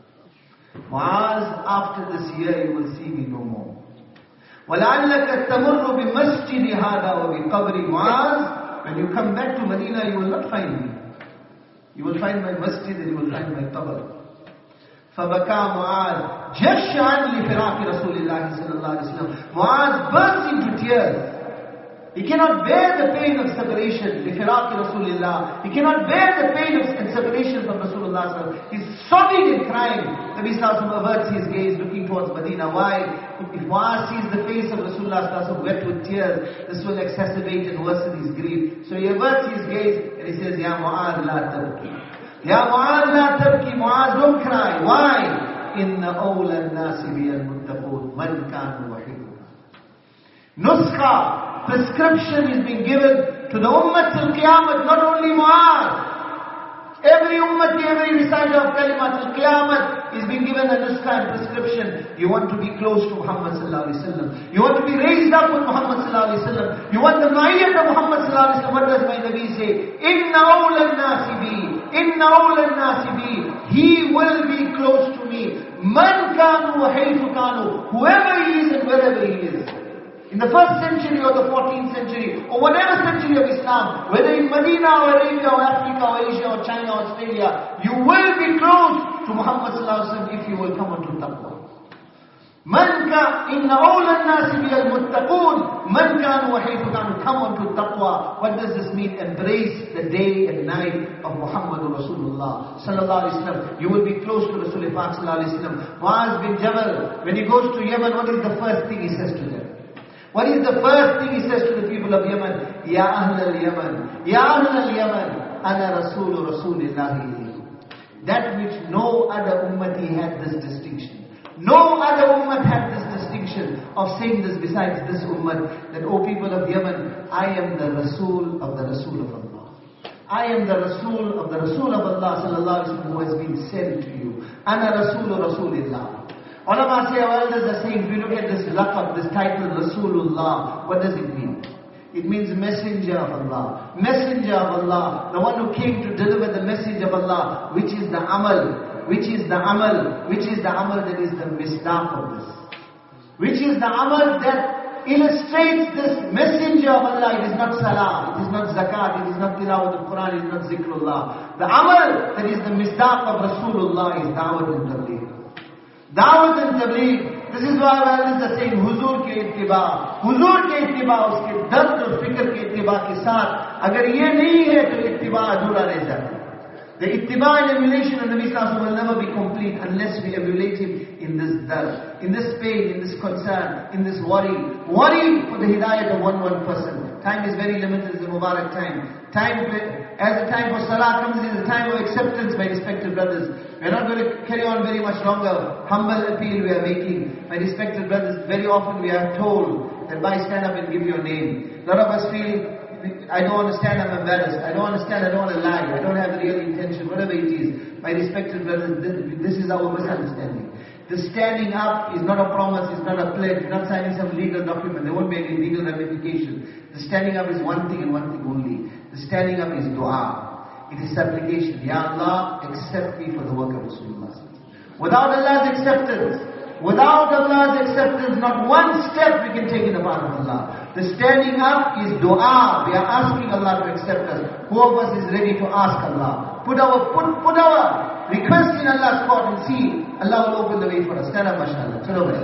S2: Muaz, after this year you will see me no more. وَلَعَلَّكَ تَمُرُّ بِمَسْجِدِ هَذَا وَبِقَبْرِ Muaz, when you come back to Medina, you will not find me. You will find my masjid and you will find my qabr. فَبَكَى مُعَاذ جَشْعًا لِفِرَاقِ رَسُولِ اللَّهِ صَلَى اللَّهُ عَلَيْهِ وسلم. Muaz burst into tears. He cannot bear the pain of separation. لِفِرَاقِ رَسُولِ اللَّهِ. He cannot bear the pain of separation from Rasulullah. He's sobbing and crying. Nabi Sallallahu averts his gaze looking towards Medina. Why? If Muaz sees the face of Rasulullah wet with tears, this will exacerbate and worsen his grief. So he averts his gaze and he says, Ya Muaz la tabki. Ya Muaz la tabki. Muaz, don't cry. Why? Inna awla an-nasi biyal muttaqoon man kanu wahiduka. Nuskha, prescription is being given to the ummah till Qiyamah, not only Muaz. Every ummah, every reciter of Kalimat till Qiyamah is being given a nuskha and prescription. You want to be close to Muhammad sallallahu alaihi wasallam. You want to be raised up with Muhammad sallallahu alaihi wasallam. You want the ma'iyyat of Muhammad sallallahu alaihi wasallam. What does my Nabi say? Inna awla an-nasi bi. Inna awla an-nasi bi. He will be close to me. Man kanu wa haythu kanu. Whoever he is and wherever he is. In the first century or the fourteenth century, or whatever century of Islam, whether in Medina or Arabia or Africa or Asia or China or Australia, you will be close to Muhammad sallallahu alaihi wasallam if you will come onto taqwa. Man ka inna awla an-nasi biyal muttaqoon man kanu wa haythu kanu. Come onto taqwa. What does this mean? Embrace the day and night of Muhammad Rasulullah sallallahu alaihi wasallam. You will be close to Rasulullah sallallahu alaihi wasallam. Muaz bin Jabal, when he goes to Yemen, what is the first thing he says to them? What is the first thing he says to the people of Yemen? Ya Ahl al-Yaman, Ya Ahl al-Yaman, Ana Rasulu Rasulillahi. That which no other ummati had this distinction. No other ummah had this distinction of saying this besides this ummah, that, O people of Yemen, I am the Rasul of the Rasul of Allah. I am the Rasul of the Rasul of Allah sallallahu alaihi wasallam who has been sent to you. Ana Rasulu Rasulillah. Ulama say, our elders are saying, if you look at this laqab, this title, Rasulullah, what does it mean? It means messenger of Allah. Messenger of Allah. The one who came to deliver the message of Allah, which is the amal, which is the amal, which is the amal that is the misdaq of this. Which is the amal that illustrates this messenger of Allah. It is not salah, it is not zakat, it is not tilawat of Quran, it is not zikrullah. The amal that is the misdaq of Rasulullah is da'wat and tabligh. Da'wat and tabligh. This is why Allah is saying huzur ke ittiba. Huzur ke ittiba, uske dard aur fikr ke ittiba ke saath. Agar ye nahi hai to ittiba adhura reh jata. The ittiba and emulation of Nabi Sallallahu Alaihi Wasallam will never be complete unless we emulate him in this dard, in this pain, in this concern, in this worry. Worry for the hidayat of one one person. Time is very limited, it's a Mubarak time. Time, as the time for Salah comes, it is a time of acceptance, my respected brothers. We are not going to carry on very much longer. Humble appeal we are making. My respected brothers, very often we are told that by stand up and give your name. A lot of us feel, I don't understand, I'm embarrassed. I don't understand, I don't want to lie. I don't have the real intention, whatever it is. My respected brothers, this, this is our misunderstanding. The standing up is not a promise, it's not a pledge. You're not signing some legal document. There won't be any legal ramification. The standing up is one thing and one thing only. The standing up is dua. It is supplication. Ya Allah, accept me for the work of Rasulullah. Without Allah's acceptance, without Allah's acceptance, not one step we can take in the path of Allah. The standing up is dua. We are asking Allah to accept us. Who of us is ready to ask Allah? Put our put, put our request in Allah's court and see Allah will open the way for us. Stand up, mashallah. Chalo bhai.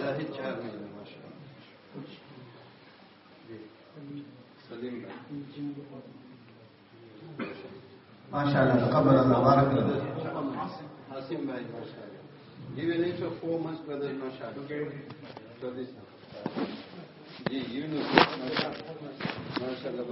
S2: MashaAllah, taqabbal Allah, barakallah.
S3: Asim bhai, mashallah. Give an age of four months, brother, mashallah. Okay. So this. Ji, you know, mashallah. Mashallah.